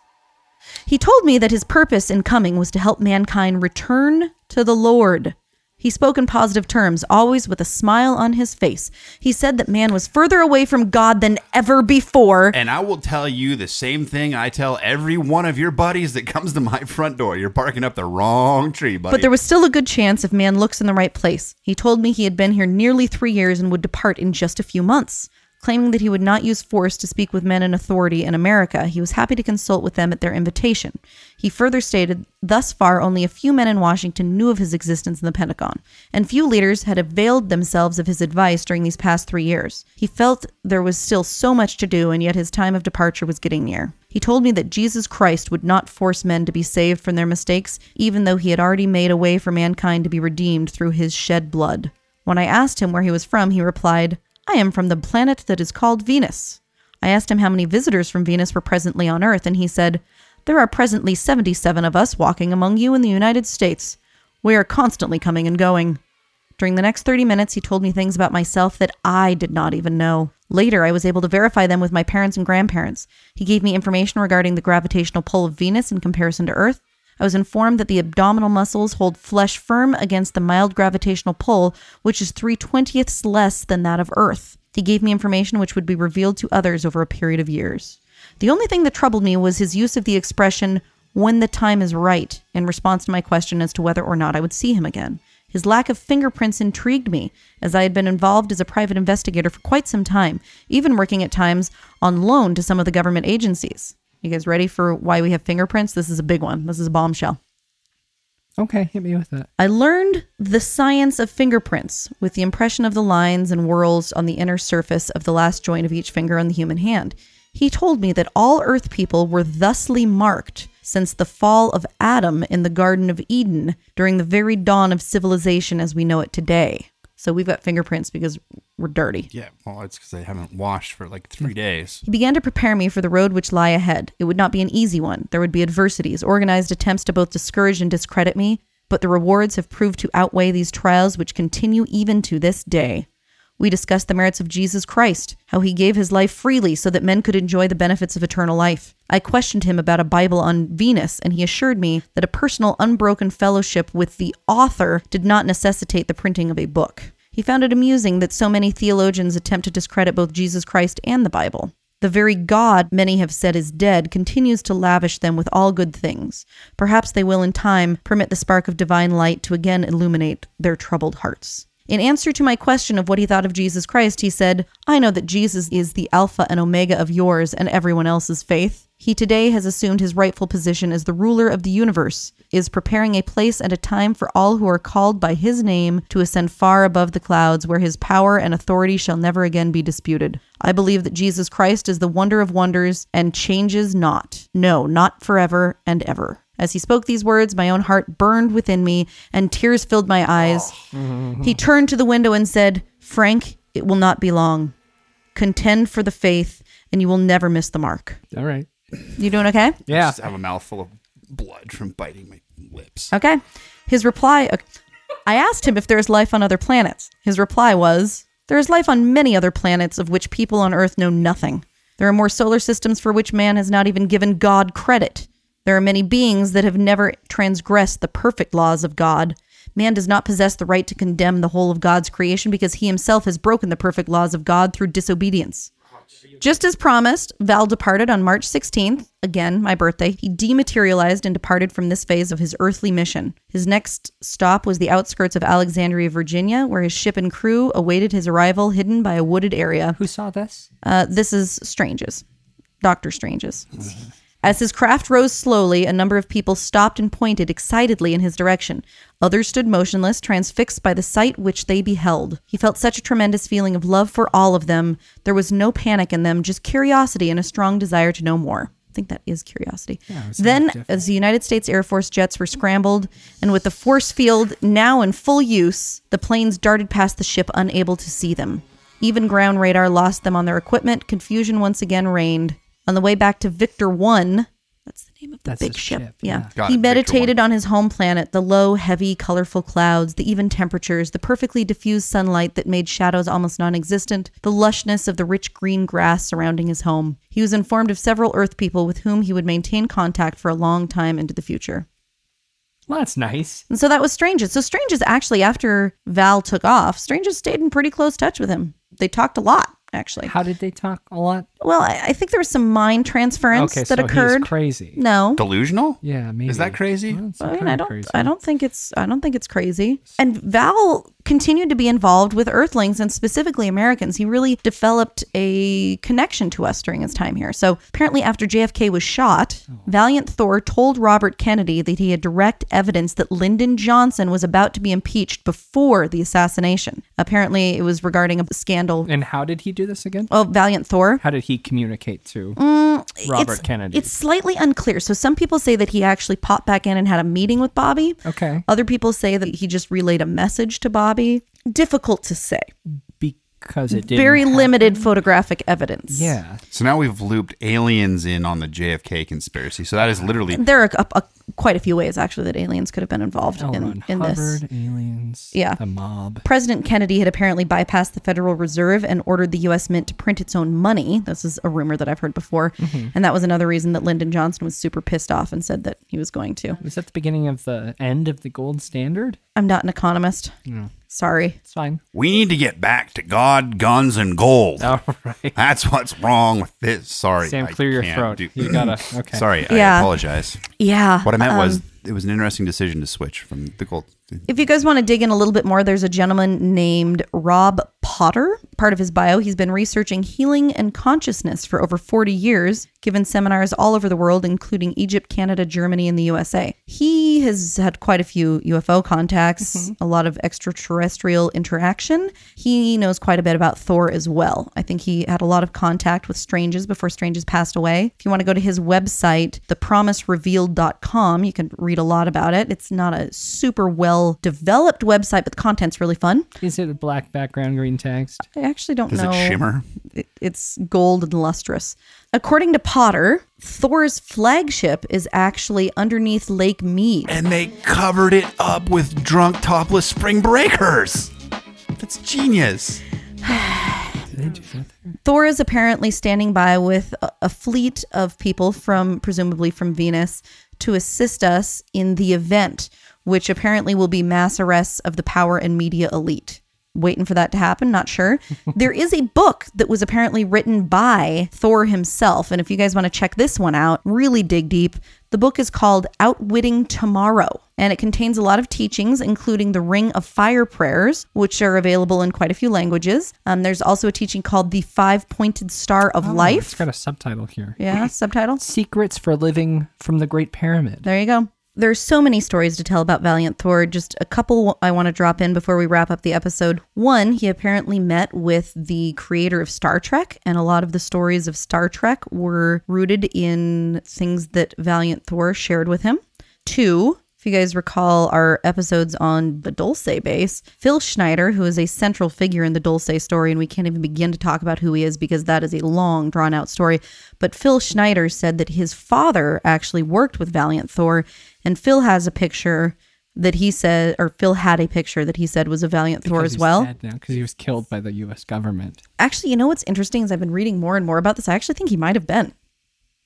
He told me that his purpose in coming was to help mankind return to the Lord. He spoke in positive terms, always with a smile on his face. He said that man was further away from God than ever before. And I will tell you the same thing I tell every one of your buddies that comes to my front door. You're barking up the wrong tree, buddy. But there was still a good chance if man looks in the right place. He told me he had been here nearly three years and would depart in just a few months. Claiming that he would not use force to speak with men in authority in America, he was happy to consult with them at their invitation. He further stated, thus far only a few men in Washington knew of his existence in the Pentagon, and few leaders had availed themselves of his advice during these past three years. He felt there was still so much to do, and yet his time of departure was getting near. He told me that Jesus Christ would not force men to be saved from their mistakes, even though he had already made a way for mankind to be redeemed through his shed blood. When I asked him where he was from, he replied, I am from the planet that is called Venus. I asked him how many visitors from Venus were presently on Earth, and he said, there are presently seventy-seven of us walking among you in the United States. We are constantly coming and going. During the next thirty minutes, he told me things about myself that I did not even know. Later, I was able to verify them with my parents and grandparents. He gave me information regarding the gravitational pull of Venus in comparison to Earth. I was informed that the abdominal muscles hold flesh firm against the mild gravitational pull, which is three twentieths less than that of Earth. He gave me information which would be revealed to others over a period of years. The only thing that troubled me was his use of the expression, when the time is right, in response to my question as to whether or not I would see him again. His lack of fingerprints intrigued me, as I had been involved as a private investigator for quite some time, even working at times on loan to some of the government agencies. You guys ready for why we have fingerprints? This is a big one. This is a bombshell. Okay, hit me with that. I learned the science of fingerprints with the impression of the lines and whorls on the inner surface of the last joint of each finger on the human hand. He told me that all Earth people were thusly marked since the fall of Adam in the Garden of Eden during the very dawn of civilization as we know it today. So we've got fingerprints because we're dirty. Yeah, well, it's because they haven't washed for like three days. He began to prepare me for the road which lie ahead. It would not be an easy one. There would be adversities, organized attempts to both discourage and discredit me, but the rewards have proved to outweigh these trials which continue even to this day. We discussed the merits of Jesus Christ, how he gave his life freely so that men could enjoy the benefits of eternal life. I questioned him about a Bible on Venus, and he assured me that a personal, unbroken fellowship with the author did not necessitate the printing of a book. He found it amusing that so many theologians attempt to discredit both Jesus Christ and the Bible. The very God many have said is dead continues to lavish them with all good things. Perhaps they will in time permit the spark of divine light to again illuminate their troubled hearts. In answer to my question of what he thought of Jesus Christ, he said, I know that Jesus is the Alpha and Omega of yours and everyone else's faith. He today has assumed his rightful position as the ruler of the universe, is preparing a place and a time for all who are called by his name to ascend far above the clouds where his power and authority shall never again be disputed. I believe that Jesus Christ is the wonder of wonders and changes not. No, not forever and ever. As he spoke these words, my own heart burned within me and tears filled my eyes. Oh. He turned to the window and said, Frank, it will not be long. Contend for the faith and you will never miss the mark. All right. You doing okay? Yeah. I just have a mouthful of blood from biting my lips. Okay. His reply, I asked him if there is life on other planets. His reply was, there is life on many other planets of which people on Earth know nothing. There are more solar systems for which man has not even given God credit. There are many beings that have never transgressed the perfect laws of God. Man does not possess the right to condemn the whole of God's creation because he himself has broken the perfect laws of God through disobedience. Just as promised, Val departed on March sixteenth, again, my birthday. He dematerialized and departed from this phase of his earthly mission. His next stop was the outskirts of Alexandria, Virginia, where his ship and crew awaited his arrival, hidden by a wooded area. Who saw this? Uh, this is Strange's. Doctor Strange's. As his craft rose slowly, a number of people stopped and pointed excitedly in his direction. Others stood motionless, transfixed by the sight which they beheld. He felt such a tremendous feeling of love for all of them. There was no panic in them, just curiosity and a strong desire to know more. I think that is curiosity. Yeah, then, as the United States Air Force jets were scrambled, and with the force field now in full use, the planes darted past the ship, unable to see them. Even ground radar lost them on their equipment. Confusion once again reigned. On the way back to Victor One, that's the name of the That's big his ship. ship, Yeah. yeah. He meditated on his home planet, the low, heavy, colorful clouds, the even temperatures, the perfectly diffused sunlight that made shadows almost non-existent, the lushness of the rich green grass surrounding his home. He was informed of several Earth people with whom he would maintain contact for a long time into the future. Well, that's nice. And so that was Strange's. So Strange's actually, after Val took off, Strange's stayed in pretty close touch with him. They talked a lot, actually. How did they talk a lot? Well, I, I think there was some mind transference Okay, that so occurred. he's crazy. No. Delusional? Yeah, maybe. Is that crazy? Well, it's I mean, kinda I don't. crazy. I don't think it's. I don't think it's crazy. And Val continued to be involved with Earthlings and specifically Americans. He really developed a connection to us during his time here. So apparently, after J F K was shot, Oh. Valiant Thor told Robert Kennedy that he had direct evidence that Lyndon Johnson was about to be impeached before the assassination. Apparently, it was regarding a scandal. And how did he do this again? Oh, Valiant Thor. How did he communicate to Mm, Robert it's, Kennedy? It's slightly unclear. So some people say that he actually popped back in and had a meeting with Bobby. Okay. Other people say that he just relayed a message to Bobby. Difficult to say. Because it did Very limited photographic evidence. Yeah. So now we've looped aliens in on the J F K conspiracy. So that is literally There are a, a, quite a few ways, actually, that aliens could have been involved L. in, Ron in Hubbard, this. aliens, Yeah. the mob. President Kennedy had apparently bypassed the Federal Reserve and ordered the U S Mint to print its own money. This is a rumor that I've heard before. Mhm. And that was another reason that Lyndon Johnson was super pissed off and said that he was going to. Was that the beginning of the end of the gold standard? I'm not an economist. No. Sorry. It's fine. we need to get back to God, guns, and gold. All right. That's what's wrong with this. Sorry. Sam, I clear your can't throat. do- You gotta- okay. Sorry, Yeah. I apologize. Yeah, What I meant was um, it was an interesting decision to switch from the gold. If you guys want to dig in a little bit more, there's a gentleman named Rob Potter. Part of his bio, he's been researching healing and consciousness for over forty years, given seminars all over the world, including Egypt, Canada, Germany, and the U S A. He has had quite a few U F O contacts, a lot of extraterrestrial interaction. He knows quite a bit about Thor as well. I think he had a lot of contact with Stranges before Stranges passed away. If you want to go to his website, the promise revealed dot com, you can read a lot about it. It's not a super well developed website, but the content's really fun. Is it a black background, green text? I actually don't Does know. it shimmer? It- it's gold and lustrous. According to Potter, Thor's flagship is actually underneath Lake Mead. And they covered it up with drunk, topless spring breakers. That's genius. Did they do that there? Thor is apparently standing by with a, a fleet of people from, presumably from Venus, to assist us in the event, which apparently will be mass arrests of the power and media elite. Waiting for that to happen, not sure. There is a book that was apparently written by Thor himself, and if you guys want to check this one out, really dig deep, the book is called Outwitting Tomorrow, and it contains a lot of teachings, including the Ring of Fire prayers, which are available in quite a few languages. Um, there's also a teaching called the Five-Pointed Star of Oh, Life. It's got a subtitle here. Yeah, subtitle. Secrets for Living from the Great Pyramid. There you go. There's so many stories to tell about Valiant Thor. Just a couple I want to drop in before we wrap up the episode. One, he apparently met with the creator of Star Trek, and a lot of the stories of Star Trek were rooted in things that Valiant Thor shared with him. Two, if you guys recall our episodes on the Dulce base, Phil Schneider, who is a central figure in the Dulce story, and we can't even begin to talk about who he is because that is a long, drawn-out story, but Phil Schneider said that his father actually worked with Valiant Thor, and Phil has a picture that he said, or Phil had a picture that he said was a Valiant Thor Because as he's well. dead now because he was killed by the U S government. Actually, you know what's interesting is I've been reading more and more about this. I actually think he might have been.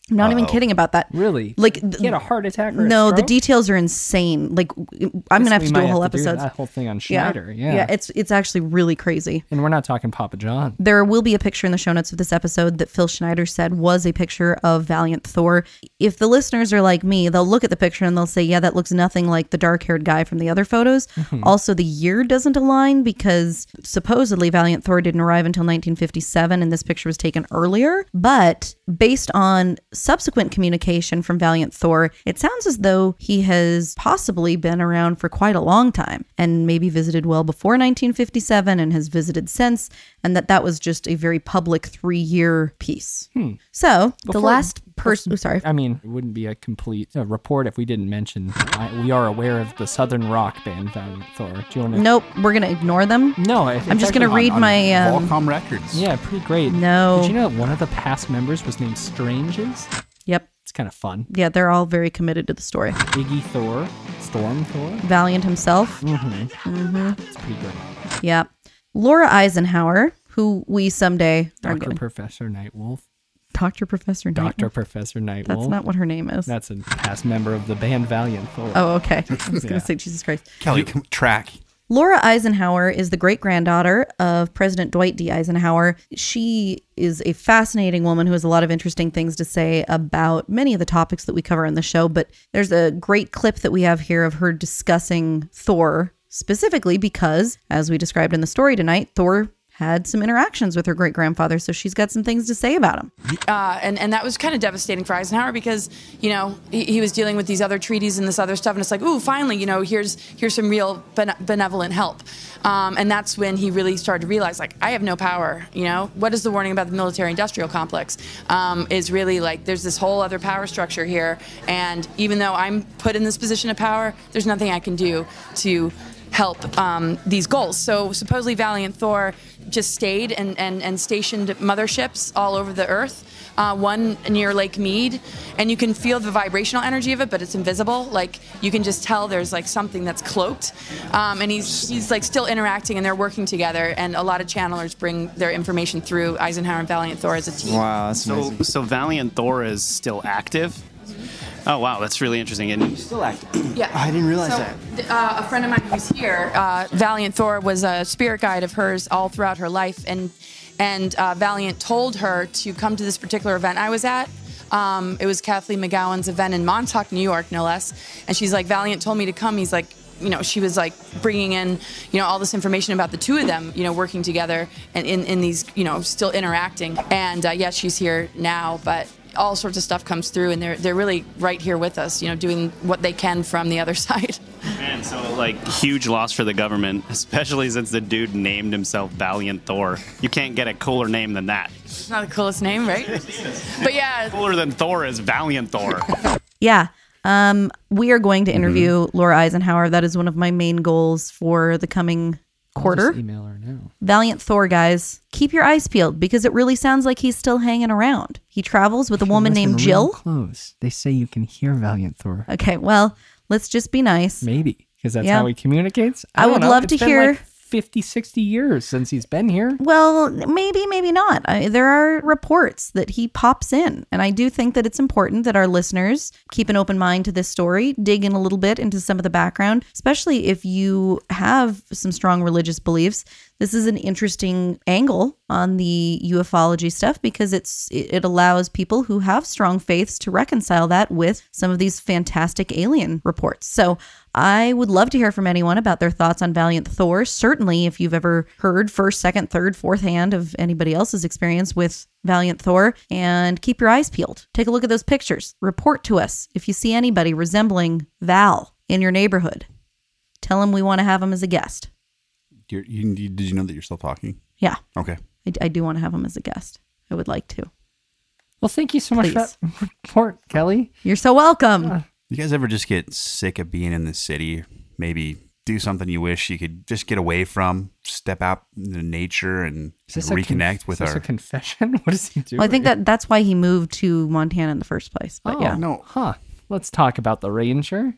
I'm not even Uh-oh. kidding about that. Really? Like, He had a heart attack or a no, the stroke? details are insane. Like, I'm gonna have we to might do a whole have to do episode. that whole thing on Schneider, yeah. yeah, it's it's actually really crazy. And we're not talking Papa John. There will be a picture in the show notes of this episode that Phil Schneider said was a picture of Valiant Thor. If the listeners are like me, they'll look at the picture and they'll say, yeah, that looks nothing like the dark-haired guy from the other photos. Mhm. Also, the year doesn't align because supposedly Valiant Thor didn't arrive until nineteen fifty-seven and this picture was taken earlier. But based on subsequent communication from Valiant Thor, it sounds as though he has possibly been around for quite a long time and maybe visited well before nineteen fifty-seven and has visited since, and that that was just a very public three-year piece. Hmm. So the Before- last person, oh, sorry. I mean, it wouldn't be a complete uh, report if we didn't mention I, we are aware of the Southern rock band Valiant Thor. Do you want to? Nope, we're going to ignore them. No, it- I'm it's just going to actually read on- on my... Um, Volcom Records. Yeah, pretty great. No. Did you know that one of the past members was named Stranges? Yep. It's kind of fun. Yeah, they're all very committed to the story. Iggy Thor, Storm Thor. Valiant himself. Mm-hmm. Mm-hmm. It's pretty great. Yeah. Laura Eisenhower, who we someday are Doctor going Professor Nightwolf. Doctor Professor Nightwolf? Doctor Professor Nightwolf. That's not what her name is. That's a past member of the band Valiant Thor. Oh, okay. I was going to Yeah. say, Jesus Christ. Kelly, come, track. Laura Eisenhower is the great-granddaughter of President Dwight D. Eisenhower. She is a fascinating woman who has a lot of interesting things to say about many of the topics that we cover in the show, but there's a great clip that we have here of her discussing Thor, specifically because, as we described in the story tonight, Thor had some interactions with her great-grandfather, so she's got some things to say about him. Uh, and, and that was kind of devastating for Eisenhower because, you know, he, he was dealing with these other treaties and this other stuff. And it's like, ooh, finally, you know, here's here's some real bene- benevolent help. Um, and that's when he really started to realize, like, I have no power, you know? What is the warning about the military-industrial complex? Um, is really like, there's this whole other power structure here. And even though I'm put in this position of power, there's nothing I can do to help um, these goals. So supposedly Valiant Thor just stayed and, and, and stationed motherships all over the earth. Uh, one near Lake Mead, and you can feel the vibrational energy of it, but it's invisible. Like you can just tell there's like something that's cloaked, um, and he's he's like still interacting, and they're working together. And a lot of channelers bring their information through Eisenhower and Valiant Thor as a team. Wow, that's so amazing. So Valiant Thor is still active. Oh wow, that's really interesting. And still active. Yeah, I didn't realize so, that. th- Uh, a friend of mine who's here, uh, Valiant Thor, was a spirit guide of hers all throughout her life, and and uh, Valiant told her to come to this particular event I was at. Um, it was Kathleen McGowan's event in Montauk, New York, no less. And she's like, Valiant told me to come. He's like, you know, she was like bringing in, you know, all this information about the two of them, you know, working together and in, in these, you know, still interacting. And uh, yeah, she's here now, but all sorts of stuff comes through, and they're they're really right here with us, you know, doing what they can from the other side. Man, so like huge loss for the government, especially since the dude named himself Valiant Thor. You can't get a cooler name than that. It's not the coolest name, right? But yeah. Cooler than Thor is Valiant Thor. Yeah. Um, we are going to interview Mm-hmm. Laura Eisenhower. That is one of my main goals for the coming quarter. I'll just email her now. Valiant Thor, guys, keep your eyes peeled because it really sounds like he's still hanging around. He travels with a woman Listen named real Jill. Close. They say you can hear Valiant Thor. Okay, well, let's just be nice. Maybe, because that's Yeah. how he communicates. I don't would know. love It's to been hear- like fifty, sixty years since he's been here. Well, maybe, maybe not. I, there are reports that he pops in. And I do think that it's important that our listeners keep an open mind to this story, dig in a little bit into some of the background, especially if you have some strong religious beliefs. This is an interesting angle on the ufology stuff because it's it allows people who have strong faiths to reconcile that with some of these fantastic alien reports. So I would love to hear from anyone about their thoughts on Valiant Thor. Certainly, if you've ever heard first, second, third, fourth hand of anybody else's experience with Valiant Thor, and keep your eyes peeled. Take a look at those pictures. Report to us if you see anybody resembling Val in your neighborhood. Tell them we want to have him as a guest. You're, you, you, did you know that you're still talking? Yeah. Okay. I, I do want to have him as a guest. I would like to. Well, thank you so much for that report, Kelly. You're so welcome. You guys ever just get sick of being in the city? Maybe do something you wish you could just get away from, step out into nature and Is this a reconnect conf- with is this our... a confession? What does he do? Well, I think that that's why he moved to Montana in the first place. But oh, yeah. no. Huh. Let's talk about the Ranger.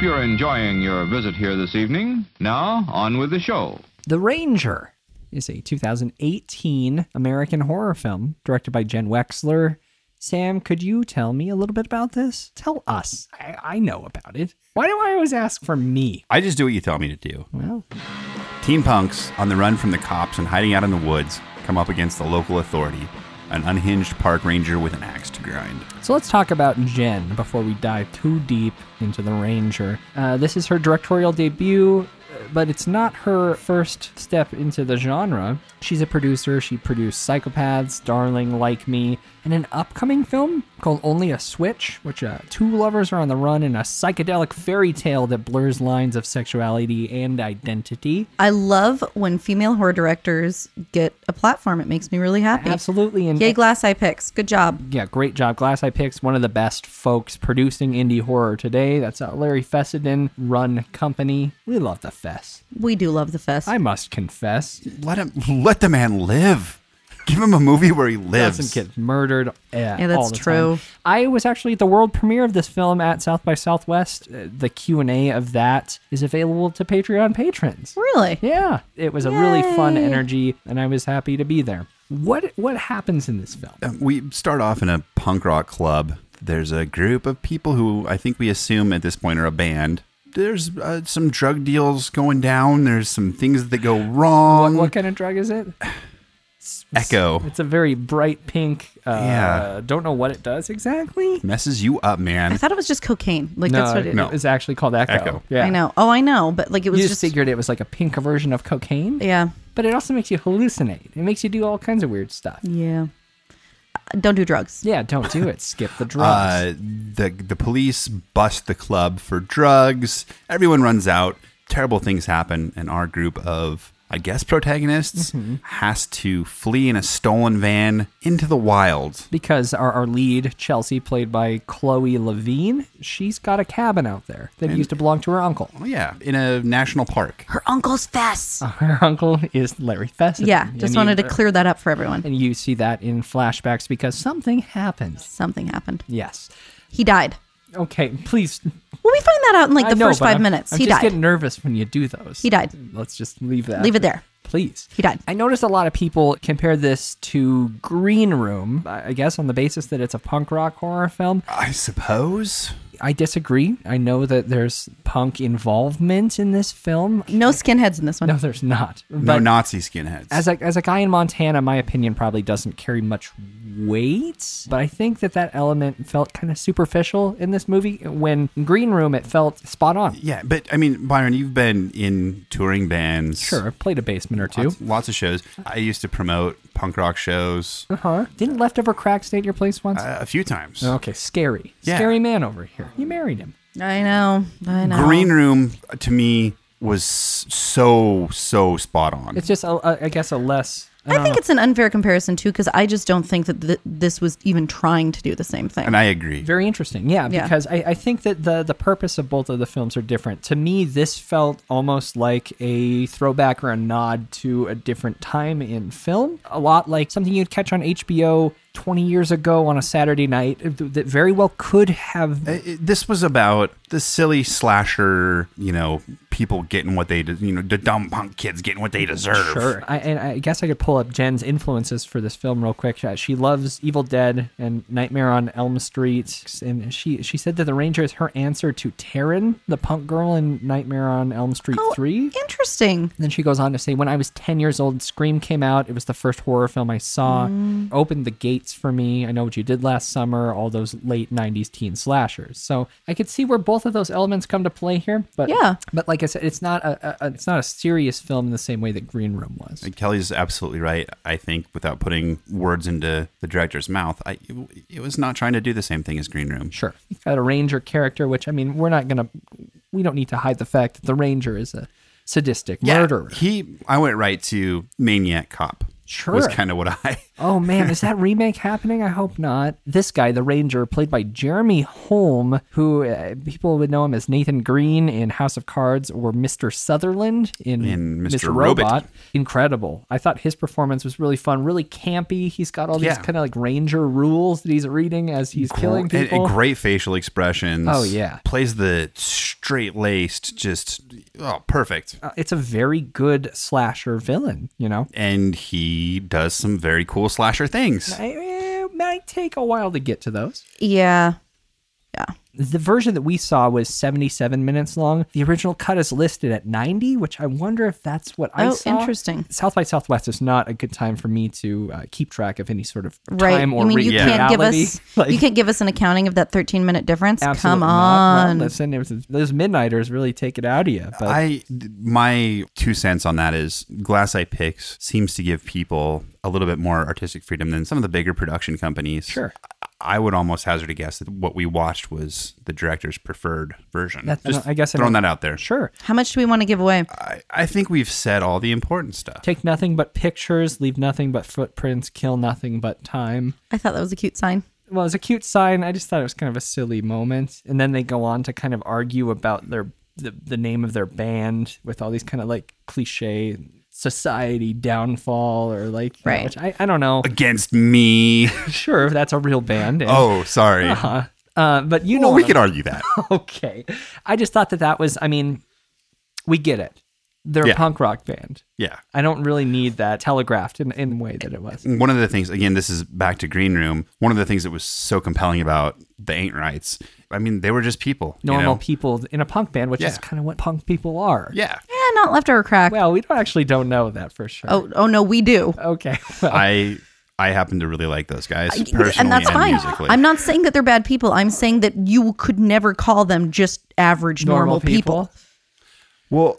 you're enjoying your visit here this evening. Now, on with the show. The Ranger is a two thousand eighteen American horror film directed by Jen Wexler. Sam, could you tell me a little bit about this? Tell us. I, I know about it. Why do I always ask for me? I just do what you tell me to do. Well, teen punks on the run from the cops and hiding out in the woods come up against the local authority, an unhinged park ranger with an axe to grind. So let's talk about Jen before we dive too deep into The Ranger. Uh, this is her directorial debut, but it's not her first step into the genre. She's a producer. She produced Psychopaths, Darling, Like Me, and an upcoming film called Only a Switch, which uh, two lovers are on the run in a psychedelic fairy tale that blurs lines of sexuality and identity. I love when female horror directors get a platform. It makes me really happy. Absolutely. And Yay, Glass Eye Picks. Good job. Yeah, great job. Glass Eye Picks, one of the best folks producing indie horror today. That's a Larry Fessenden run company. We love the Fess. We do love the Fess. I must confess. Let him, let the man live. Give him a movie where he lives. Doesn't get murdered. Yeah, yeah that's all the true. Time. I was actually at the world premiere of this film at South by Southwest. Uh, the Q and A of that is available to Patreon patrons. Really? Yeah. It was Yay. a really fun energy, and I was happy to be there. What what happens in this film? Uh, we start off in a punk rock club. There's a group of people who I think we assume at this point are a band. There's uh, some drug deals going down. There's some things that go wrong. What, what kind of drug is it? Echo. It's a very bright pink. Uh, Yeah. Don't know what it does exactly. Messes you up, man. I thought it was just cocaine. Like no, that's what it no. It's actually called Echo. Echo. Yeah. I know. Oh, I know. But like it was you just, just figured it was like a pink version of cocaine. Yeah. But it also makes you hallucinate. It makes you do all kinds of weird stuff. Yeah. Uh, Don't do drugs. Yeah, don't do it. Skip the drugs. Uh, the the police bust the club for drugs. Everyone runs out. Terrible things happen, and our group of, I guess, protagonists Mhm. has to flee in a stolen van into the wild. Because our, our lead, Chelsea, played by Chloe Levine, she's got a cabin out there that And- used to belong to her uncle. Oh, yeah, in a national park. Her uncle's Fess. Uh, her uncle is Larry Fessenden. Yeah. Just And wanted you- to clear that up for everyone. And you see that in flashbacks because something happens. Something happened. Yes. He died. Okay, please. Well, we find that out in like I the know, first but 5 I'm- minutes. I'm he just died. getting nervous when you do those. He died. Let's just leave that. Leave it there. Please. He died. I noticed a lot of people compare this to Green Room, I I guess on the basis that it's a punk rock horror film. I suppose. I disagree. I know that there's punk involvement in this film. No skinheads in this one. No, there's not. No Nazi skinheads. As a, as a guy in Montana, my opinion probably doesn't carry much weight, but I think that that element felt kind of superficial in this movie. When Green Room, it felt spot on. Yeah, but I mean, Byron, you've been in touring bands. Sure, I've played a basement or two. Lots, lots of shows. I used to promote punk rock shows Uh-huh. Didn't Leftover Crack stay at your place once? uh, a few times. Okay, scary. Yeah. Scary man over here. You married him. I know. I know. Green Room, to me, was so, so spot on. It's just, a, a, I guess, a less... I think it's an unfair comparison too, because I just don't think that th- this was even trying to do the same thing. And I agree. Very interesting. Yeah, Yeah. because I, I think that the, the purpose of both of the films are different. To me, this felt almost like a throwback or a nod to a different time in film. A lot like something you'd catch on H B O twenty years ago on a Saturday night that very well could have... Uh, it- this was about the silly slasher, you know, people getting what they, de- you know, the dumb punk kids getting what they deserve. Sure. I, and I guess I could pull up Jen's influences for this film real quick. Uh, She loves Evil Dead and Nightmare on Elm Street. And she, she said that The Ranger is her answer to Taryn, the punk girl in Nightmare on Elm Street three. Interesting. And then she goes on to say, when I was ten years old, Scream came out. It was the first horror film I saw. Mm. Opened the gates for me. I Know What You Did Last Summer, all those late nineties teen slashers. So I could see where both of those elements come to play here. But Yeah. But like I said, it's not a, a it's not a serious film in the same way that Green Room was. And Kelly's absolutely right. I think without putting words into the director's mouth, I, it, it was not trying to do the same thing as Green Room. Sure. You've got a ranger character, which, I mean, we're not going to, we don't need to hide the fact that the ranger is a sadistic Yeah, murderer. He, I went right to maniac cop. Sure. was kind of what I... Oh man, is that remake happening? I hope not. This guy, the Ranger, played by Jeremy Holm, who uh, people would know him as Nathan Green in House of Cards or Mister Sutherland in, In Mister Mister Robot. Robot. Incredible. I thought his performance was really fun, really campy. He's got all these Yeah. kind of like Ranger rules that he's reading as he's killing And- people. and great facial expressions. Oh, yeah. Plays the straight-laced, just, oh, perfect. Uh, it's a very good slasher villain, you know? And he does some very cool slasher things. It might take a while to get to those. Yeah. Yeah. The version that we saw was seventy-seven minutes long. The original cut is listed at ninety, which I wonder if that's what I Oh, saw. interesting. South by Southwest is not a good time for me to uh, keep track of any sort of Right. time or I mean, you can't give reality. us Like, you can't give us an accounting of that thirteen minute difference. absolutely Come not. on. Well, listen, it was, those midnighters really take it out of you. But I my two cents on that is Glass Eye Pix seems to give people a little bit more artistic freedom than some of the bigger production companies. Sure. I would almost hazard a guess that what we watched was the director's preferred version. That's- Just I guess I throwing don't- that out there. Sure. How much do we want to give away? I, I think we've said all the important stuff. Take nothing but pictures, leave nothing but footprints, kill nothing but time. I thought that was a cute sign. Well, it was a cute sign. I just thought it was kind of a silly moment. And then they go on to kind of argue about their the, the name of their band with all these kind of like cliche society downfall or like, you know, Right. which I, I don't know. Against me. Sure, that's a real band. And- Oh, sorry. Uh-huh. Uh, but you know, Well, we what could I'm- argue that. Okay. I just thought that that was, I mean, we get it. They're Yeah. a punk rock band. Yeah. I don't really need that telegraphed in, in the way that it was. One of the things, again, this is back to Green Room. One of the things that was so compelling about the Ain't Rights, I mean, they were just people. you Normal know? people in a punk band, which is Yeah. kind of what punk people are. Yeah. Yeah, not left or a crack. Well, we don't actually don't know that for sure. Oh, oh no, we do. Okay. Well, I I happen to really like those guys personally and that's fine. musically. I'm not saying that they're bad people. I'm saying that you could never call them just average normal, people. Well,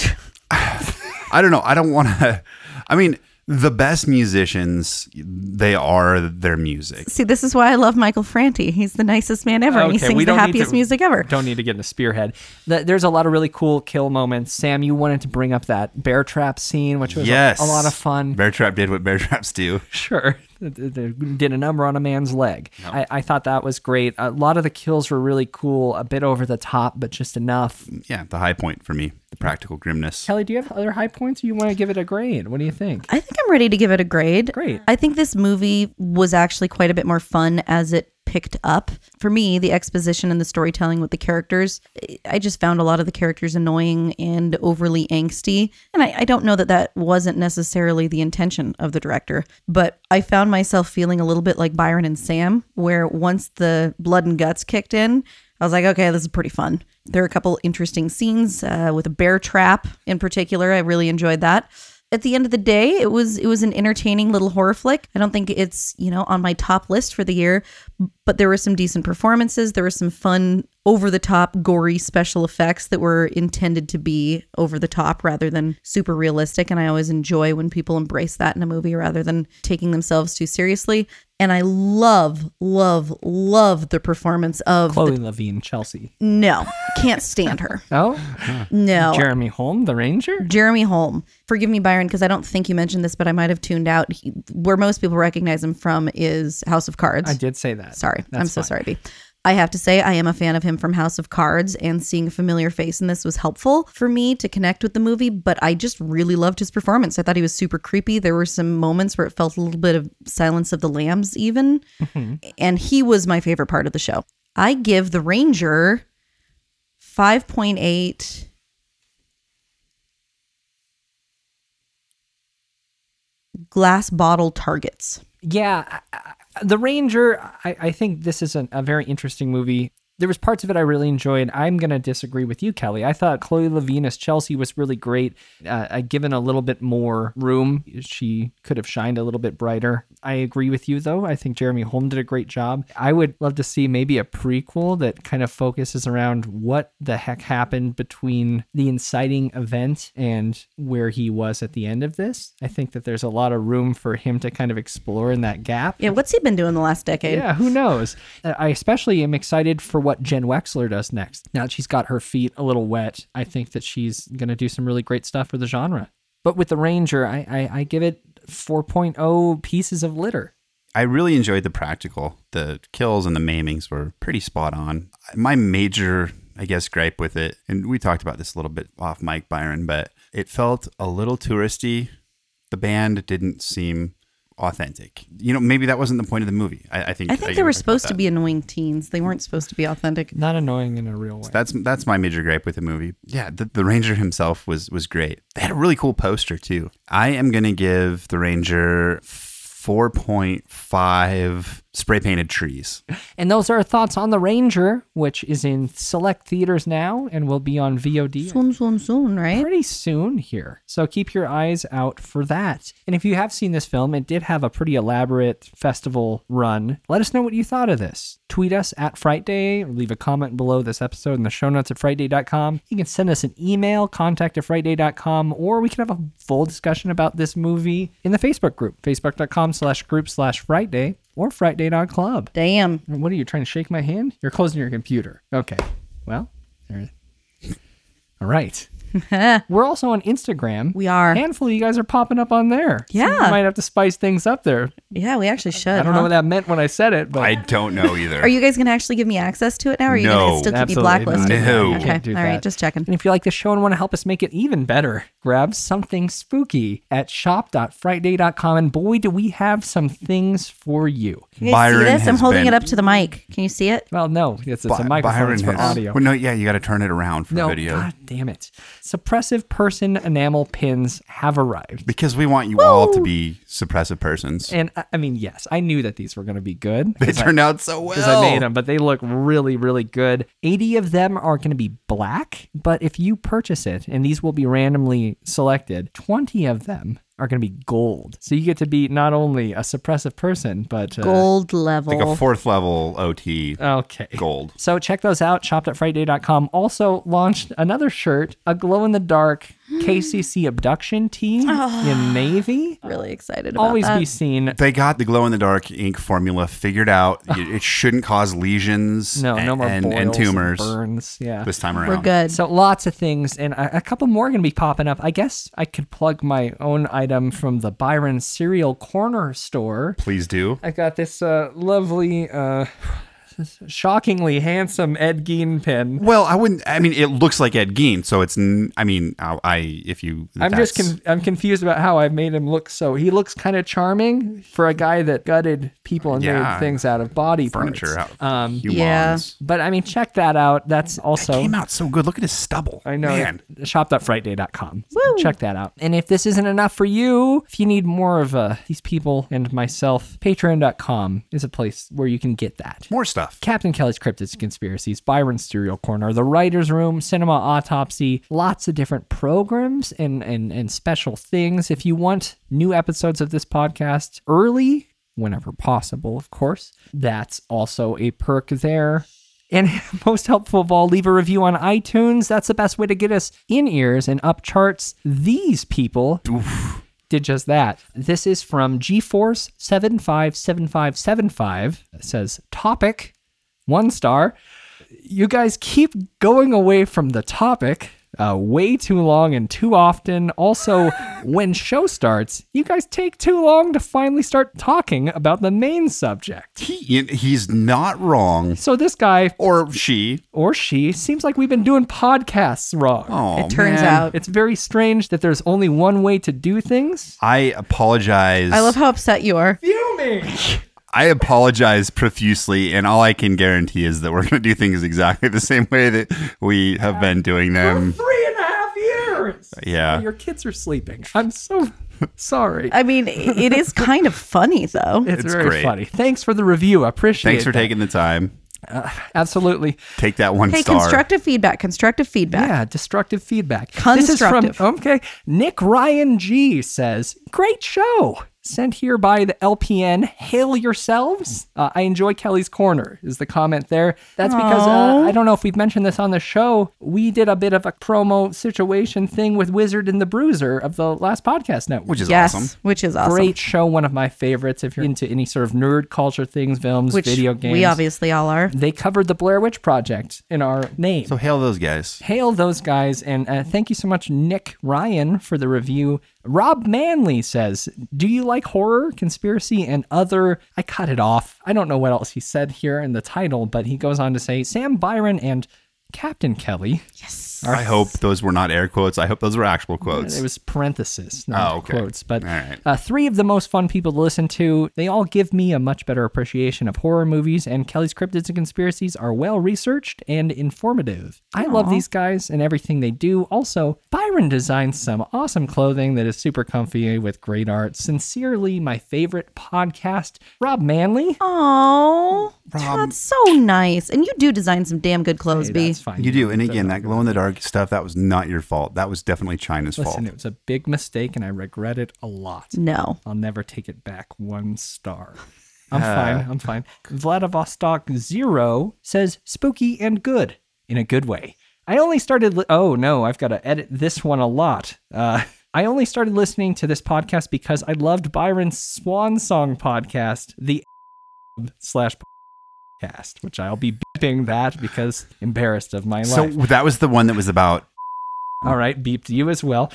I don't know. I don't want to. I mean, the best musicians, they are their music. See, this is why I love Michael Franti. He's the nicest man ever, and he okay, sings we the don't need happiest to- music ever. Don't need to get in a spearhead. Th- There's a lot of really cool kill moments. Sam, you wanted to bring up that bear trap scene, which was a- Yes. a, lot of fun. Bear Trap did what Bear Traps do. Sure. They did a number on a man's leg. I, I thought that was great. A lot of the kills were really cool, a bit over the top, but just enough. Yeah, the high point for me, the practical grimness. Kelly, do you have other high points or you want to give it a grade? What do you think? I think I'm ready to give it a grade. Great. I think this movie was actually quite a bit more fun as it picked up. For me, the exposition and the storytelling with the characters, I just found a lot of the characters annoying and overly angsty. And I, I don't know that that wasn't necessarily the intention of the director, but I found myself feeling a little bit like Byron and Sam, where once the blood and guts kicked in, I was like, okay, this is pretty fun. There are a couple interesting scenes uh, with a bear trap in particular. I really enjoyed that. At the end of the day, it was it was an entertaining little horror flick. I don't think it's, you know, on my top list for the year, but there were some decent performances. There were some fun, over-the-top, gory special effects that were intended to be over-the-top rather than super realistic. And I always enjoy when people embrace that in a movie rather than taking themselves too seriously. And I love, love, love the performance of Chloe the- Levine, Chelsea. No, can't stand her. Oh? No. Jeremy Holm, the Ranger? Jeremy Holm. Forgive me, Byron, because I don't think you mentioned this, but I might have tuned out. He, where most people recognize him from is House of Cards. I did say that. Sorry. That's I'm so fine. sorry, B. I have to say, I am a fan of him from House of Cards, and seeing a familiar face in this was helpful for me to connect with the movie, but I just really loved his performance. I thought he was super creepy. There were some moments where it felt a little bit of Silence of the Lambs even, Mhm. and he was my favorite part of the show. I give The Ranger five point eight glass bottle targets. Yeah, I- I- The Ranger, I, I think this is a, a very interesting movie. There was parts of it I really enjoyed. I'm going to disagree with you, Kelly. I thought Chloe Levine as Chelsea was really great. Uh, I given a little bit more room. She could have shined a little bit brighter. I agree with you, though. I think Jeremy Holm did a great job. I would love to see maybe a prequel that kind of focuses around what the heck happened between the inciting event and where he was at the end of this. I think that there's a lot of room for him to kind of explore in that gap. Yeah, what's he been doing the last decade? Yeah, who knows? Uh, I especially am excited for what Jen Wexler does next. Now that she's got her feet a little wet, I think that she's going to do some really great stuff for the genre. But with The Ranger, I, I, I give it four point oh pieces of litter. I really enjoyed the practical. The kills and the maimings were pretty spot on. My major, I guess, gripe with it, and we talked about this a little bit off mic, Byron, but it felt a little touristy. The band didn't seem authentic. You know, maybe that wasn't the point of the movie. I, I think I think I they were supposed to be annoying teens. They weren't supposed to be authentic. Not annoying in a real way. So that's that's my major gripe with the movie. Yeah, the, the Ranger himself was was great. They had a really cool poster too. I am gonna give the Ranger four point five spray painted trees. And those are our thoughts on The Ranger, which is in select theaters now and will be on V O D soon, soon, soon, right? Pretty soon here. So keep your eyes out for that. And if you have seen this film, it did have a pretty elaborate festival run. Let us know what you thought of this. Tweet us at Fright Day, or leave a comment below this episode in the show notes at fright day dot com. You can send us an email, contact at fright day dot com, or we can have a full discussion about this movie in the Facebook group, facebook dot com slash group slash Fright Day. Or fright day dot club. Damn. What are you trying to shake my hand? You're closing your computer. Okay. Well, there. All right. We're also on Instagram. We are. A handful of you guys are popping up on there. Yeah. So we might have to spice things up there. Yeah, we actually should. I don't huh? know what that meant when I said it, but I don't know either. Are you guys going to actually give me access to it now, or are you No. going to still keep Absolutely me blacklisted? not. No. Okay. Can't do All that. right, just checking. And if you like the show and want to help us make it even better, grab something spooky at shop dot fright day dot com. And boy, do we have some things for you. Can you guys Byron see this? I'm has holding been- it up to the mic. Can you see it? Well, no, it's, it's a By- microphone Byron it's for has- audio. Well, no, yeah, you got to turn it around for No, video. God damn it. Suppressive person enamel pins have arrived. Because we want you all to be suppressive persons. And I I mean, yes, I knew that these were going to be good. They turned out so well. Because I made them, but they look really, really good. eighty of them are going to be black, but if you purchase it, and these will be randomly selected, twenty of them are going to be gold. So you get to be not only a suppressive person, but uh, Gold level. Like a fourth level O T Okay. gold. So check those out, shop at fright day dot com. Also launched another shirt, a glow-in-the-dark K C C abduction tee in navy. Really excited about Always that. be seen. They got the glow-in-the-dark ink formula figured out. It it shouldn't cause lesions No, no more and, boils and tumors burns. Yeah. this time around. We're good. So lots of things, and a, a couple more are going to be popping up. I guess I could plug my own item from the Byron Cereal Corner store. Please do. I got this uh, lovely, uh, shockingly handsome Ed Gein pin. Well, I wouldn't. I mean, it looks like Ed Gein, so it's. n- I mean, I, I if you. I'm just that's- con- I'm confused about how I've made him look so. He looks kind of charming for a guy that gutted people and Yeah. made things out of body furniture parts. out. Um, Humans. yeah. but I mean, check that out. That's also Came out so good. Look at his stubble. I know. Man. shop dot fright day dot com. Check that out. And if this isn't enough for you, if you need more of uh, these people and myself, patreon dot com is a place where you can get that. More stuff. Captain Kelly's Cryptids and Conspiracies, Byron's Cereal Corner, The Writer's Room, Cinema Autopsy, lots of different programs and, and, and special things. If you want new episodes of this podcast early, whenever possible, of course, that's also a perk there. And most helpful of all, leave a review on iTunes. That's the best way to get us in ears and up charts. These people did just that. This is from GeForce seven five seven five seven five. It says, topic, one star. You guys keep going away from the topic uh, way too long and too often. Also, when show starts, you guys take too long to finally start talking about the main subject. He, he's not wrong. So this guy or she or she seems like we've been doing podcasts wrong. Oh, It turns man. out. It's very strange that there's only one way to do things. I apologize. I love how upset you are. Fuming. I apologize profusely, and all I can guarantee is that we're going to do things exactly the same way that we have been doing them. Three and a half years. Yeah. Your kids are sleeping. I'm so sorry. I mean, it is kind of funny, though. It's, It's very great. funny. Thanks for the review. I appreciate it. Thanks for that. taking the time. Uh, absolutely. Take that one Hey, star. constructive feedback. Constructive feedback. Yeah, destructive feedback. Constructive. This is from, okay, Nick Ryan G says, great show. sent here by the L P N. Hail yourselves. Uh, I enjoy Kelly's Corner is the comment there. That's because, uh, I don't know if we've mentioned this on the show, we did a bit of a promo situation thing with Wizard and the Bruiser of the last podcast network. Which is yes, awesome. Which is awesome. Great show, one of my favorites if you're into any sort of nerd culture things, films, Which video games. we obviously all are. They covered the Blair Witch Project in our name. So hail those guys. Hail those guys, and uh, thank you so much, Nick Ryan, for the review. Rob Manley says, do you like horror, conspiracy, and other... I cut it off. I don't know what else he said here in the title, but he goes on to say, Sam Byron and Captain Kelly. Yes. I hope those were not air quotes. I hope those were actual quotes. It was parentheses, not oh, okay. quotes. But all right. uh, three of the most fun people to listen to. They all give me a much better appreciation of horror movies, and Kelly's Cryptids and Conspiracies are well-researched and informative. I Aww. love these guys and everything they do. Also, Byron designs some awesome clothing that is super comfy with great art. Sincerely, my favorite podcast, Rob Manley. Oh, that's so nice. And you do design some damn good clothes, Hey, B. that's fine. You do. And again, that glow-in-the-dark stuff, that was not your fault. That was definitely China's Listen, fault. it was a big mistake, and I regret it a lot. No. I'll never take it back one star. I'm Uh. fine. I'm fine. Vladivostok Zero says spooky and good in a good way. I only started. Li- oh no, I've got to edit this one a lot. Uh, I only started listening to this podcast because I loved Byron's Swan Song podcast, the slash podcast, which I'll be beeping that because embarrassed of my So life. that was the one that was about... All right, beeped you as well.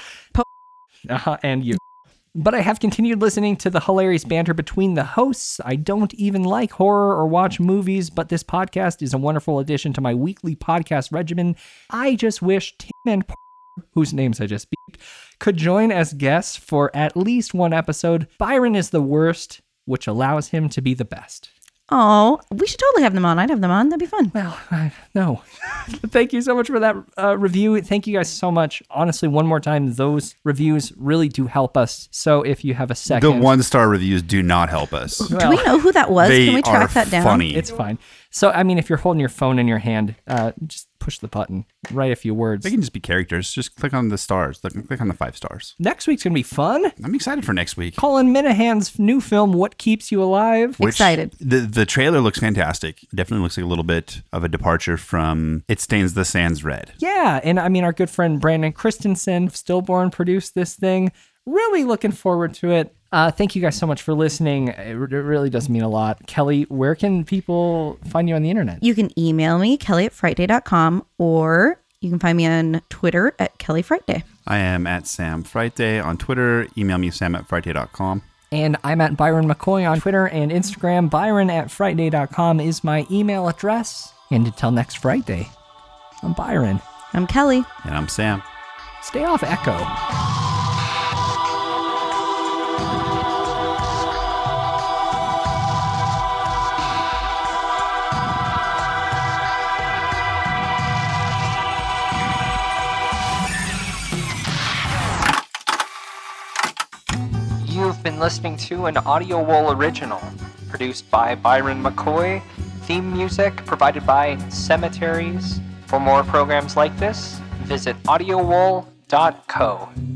Uh-huh, and you. But I have continued listening to the hilarious banter between the hosts. I don't even like horror or watch movies, but this podcast is a wonderful addition to my weekly podcast regimen. I just wish Tim and Porter, whose names I just beeped, could join as guests for at least one episode. Byron is the worst, which allows him to be the best. Oh, we should totally have them on. I'd have them on. That'd be fun. Well, I, no. Thank you so much for that uh, review. Thank you guys so much. Honestly, one more time, those reviews really do help us. So if you have a second... The one-star reviews do not help us. Do we know who that was? They Can we track are that down? funny. It's fine. So, I mean, if you're holding your phone in your hand, uh, just push the button, write a few words. They can just be characters. Just click on the stars. Click, click on the five stars. Next week's going to be fun. I'm excited for next week. Colin Minahan's new film, What Keeps You Alive. Which- Excited. The the trailer looks fantastic. Definitely looks like a little bit of a departure from It Stains the Sands Red. Yeah, and I mean, our good friend Brandon Christensen of Stillborn produced this thing. Really looking forward to it. Uh, thank you guys so much for listening. It, it really does mean a lot. Kelly, where can people find you on the internet? You can email me, kelly at frightday dot com, or you can find me on Twitter at Kelly Frightday. I am at Sam Frightday on Twitter. Email me, sam at frightday dot com. And I'm at Byron McCoy on Twitter and Instagram. Byron at frightday dot com is my email address. And until next Friday, I'm Byron. I'm Kelly. And I'm Sam. Stay off Echo. You've been listening to an Audio Wool original, produced by Byron McCoy, theme music provided by Cemeteries. For more programs like this, visit audio wool dot co.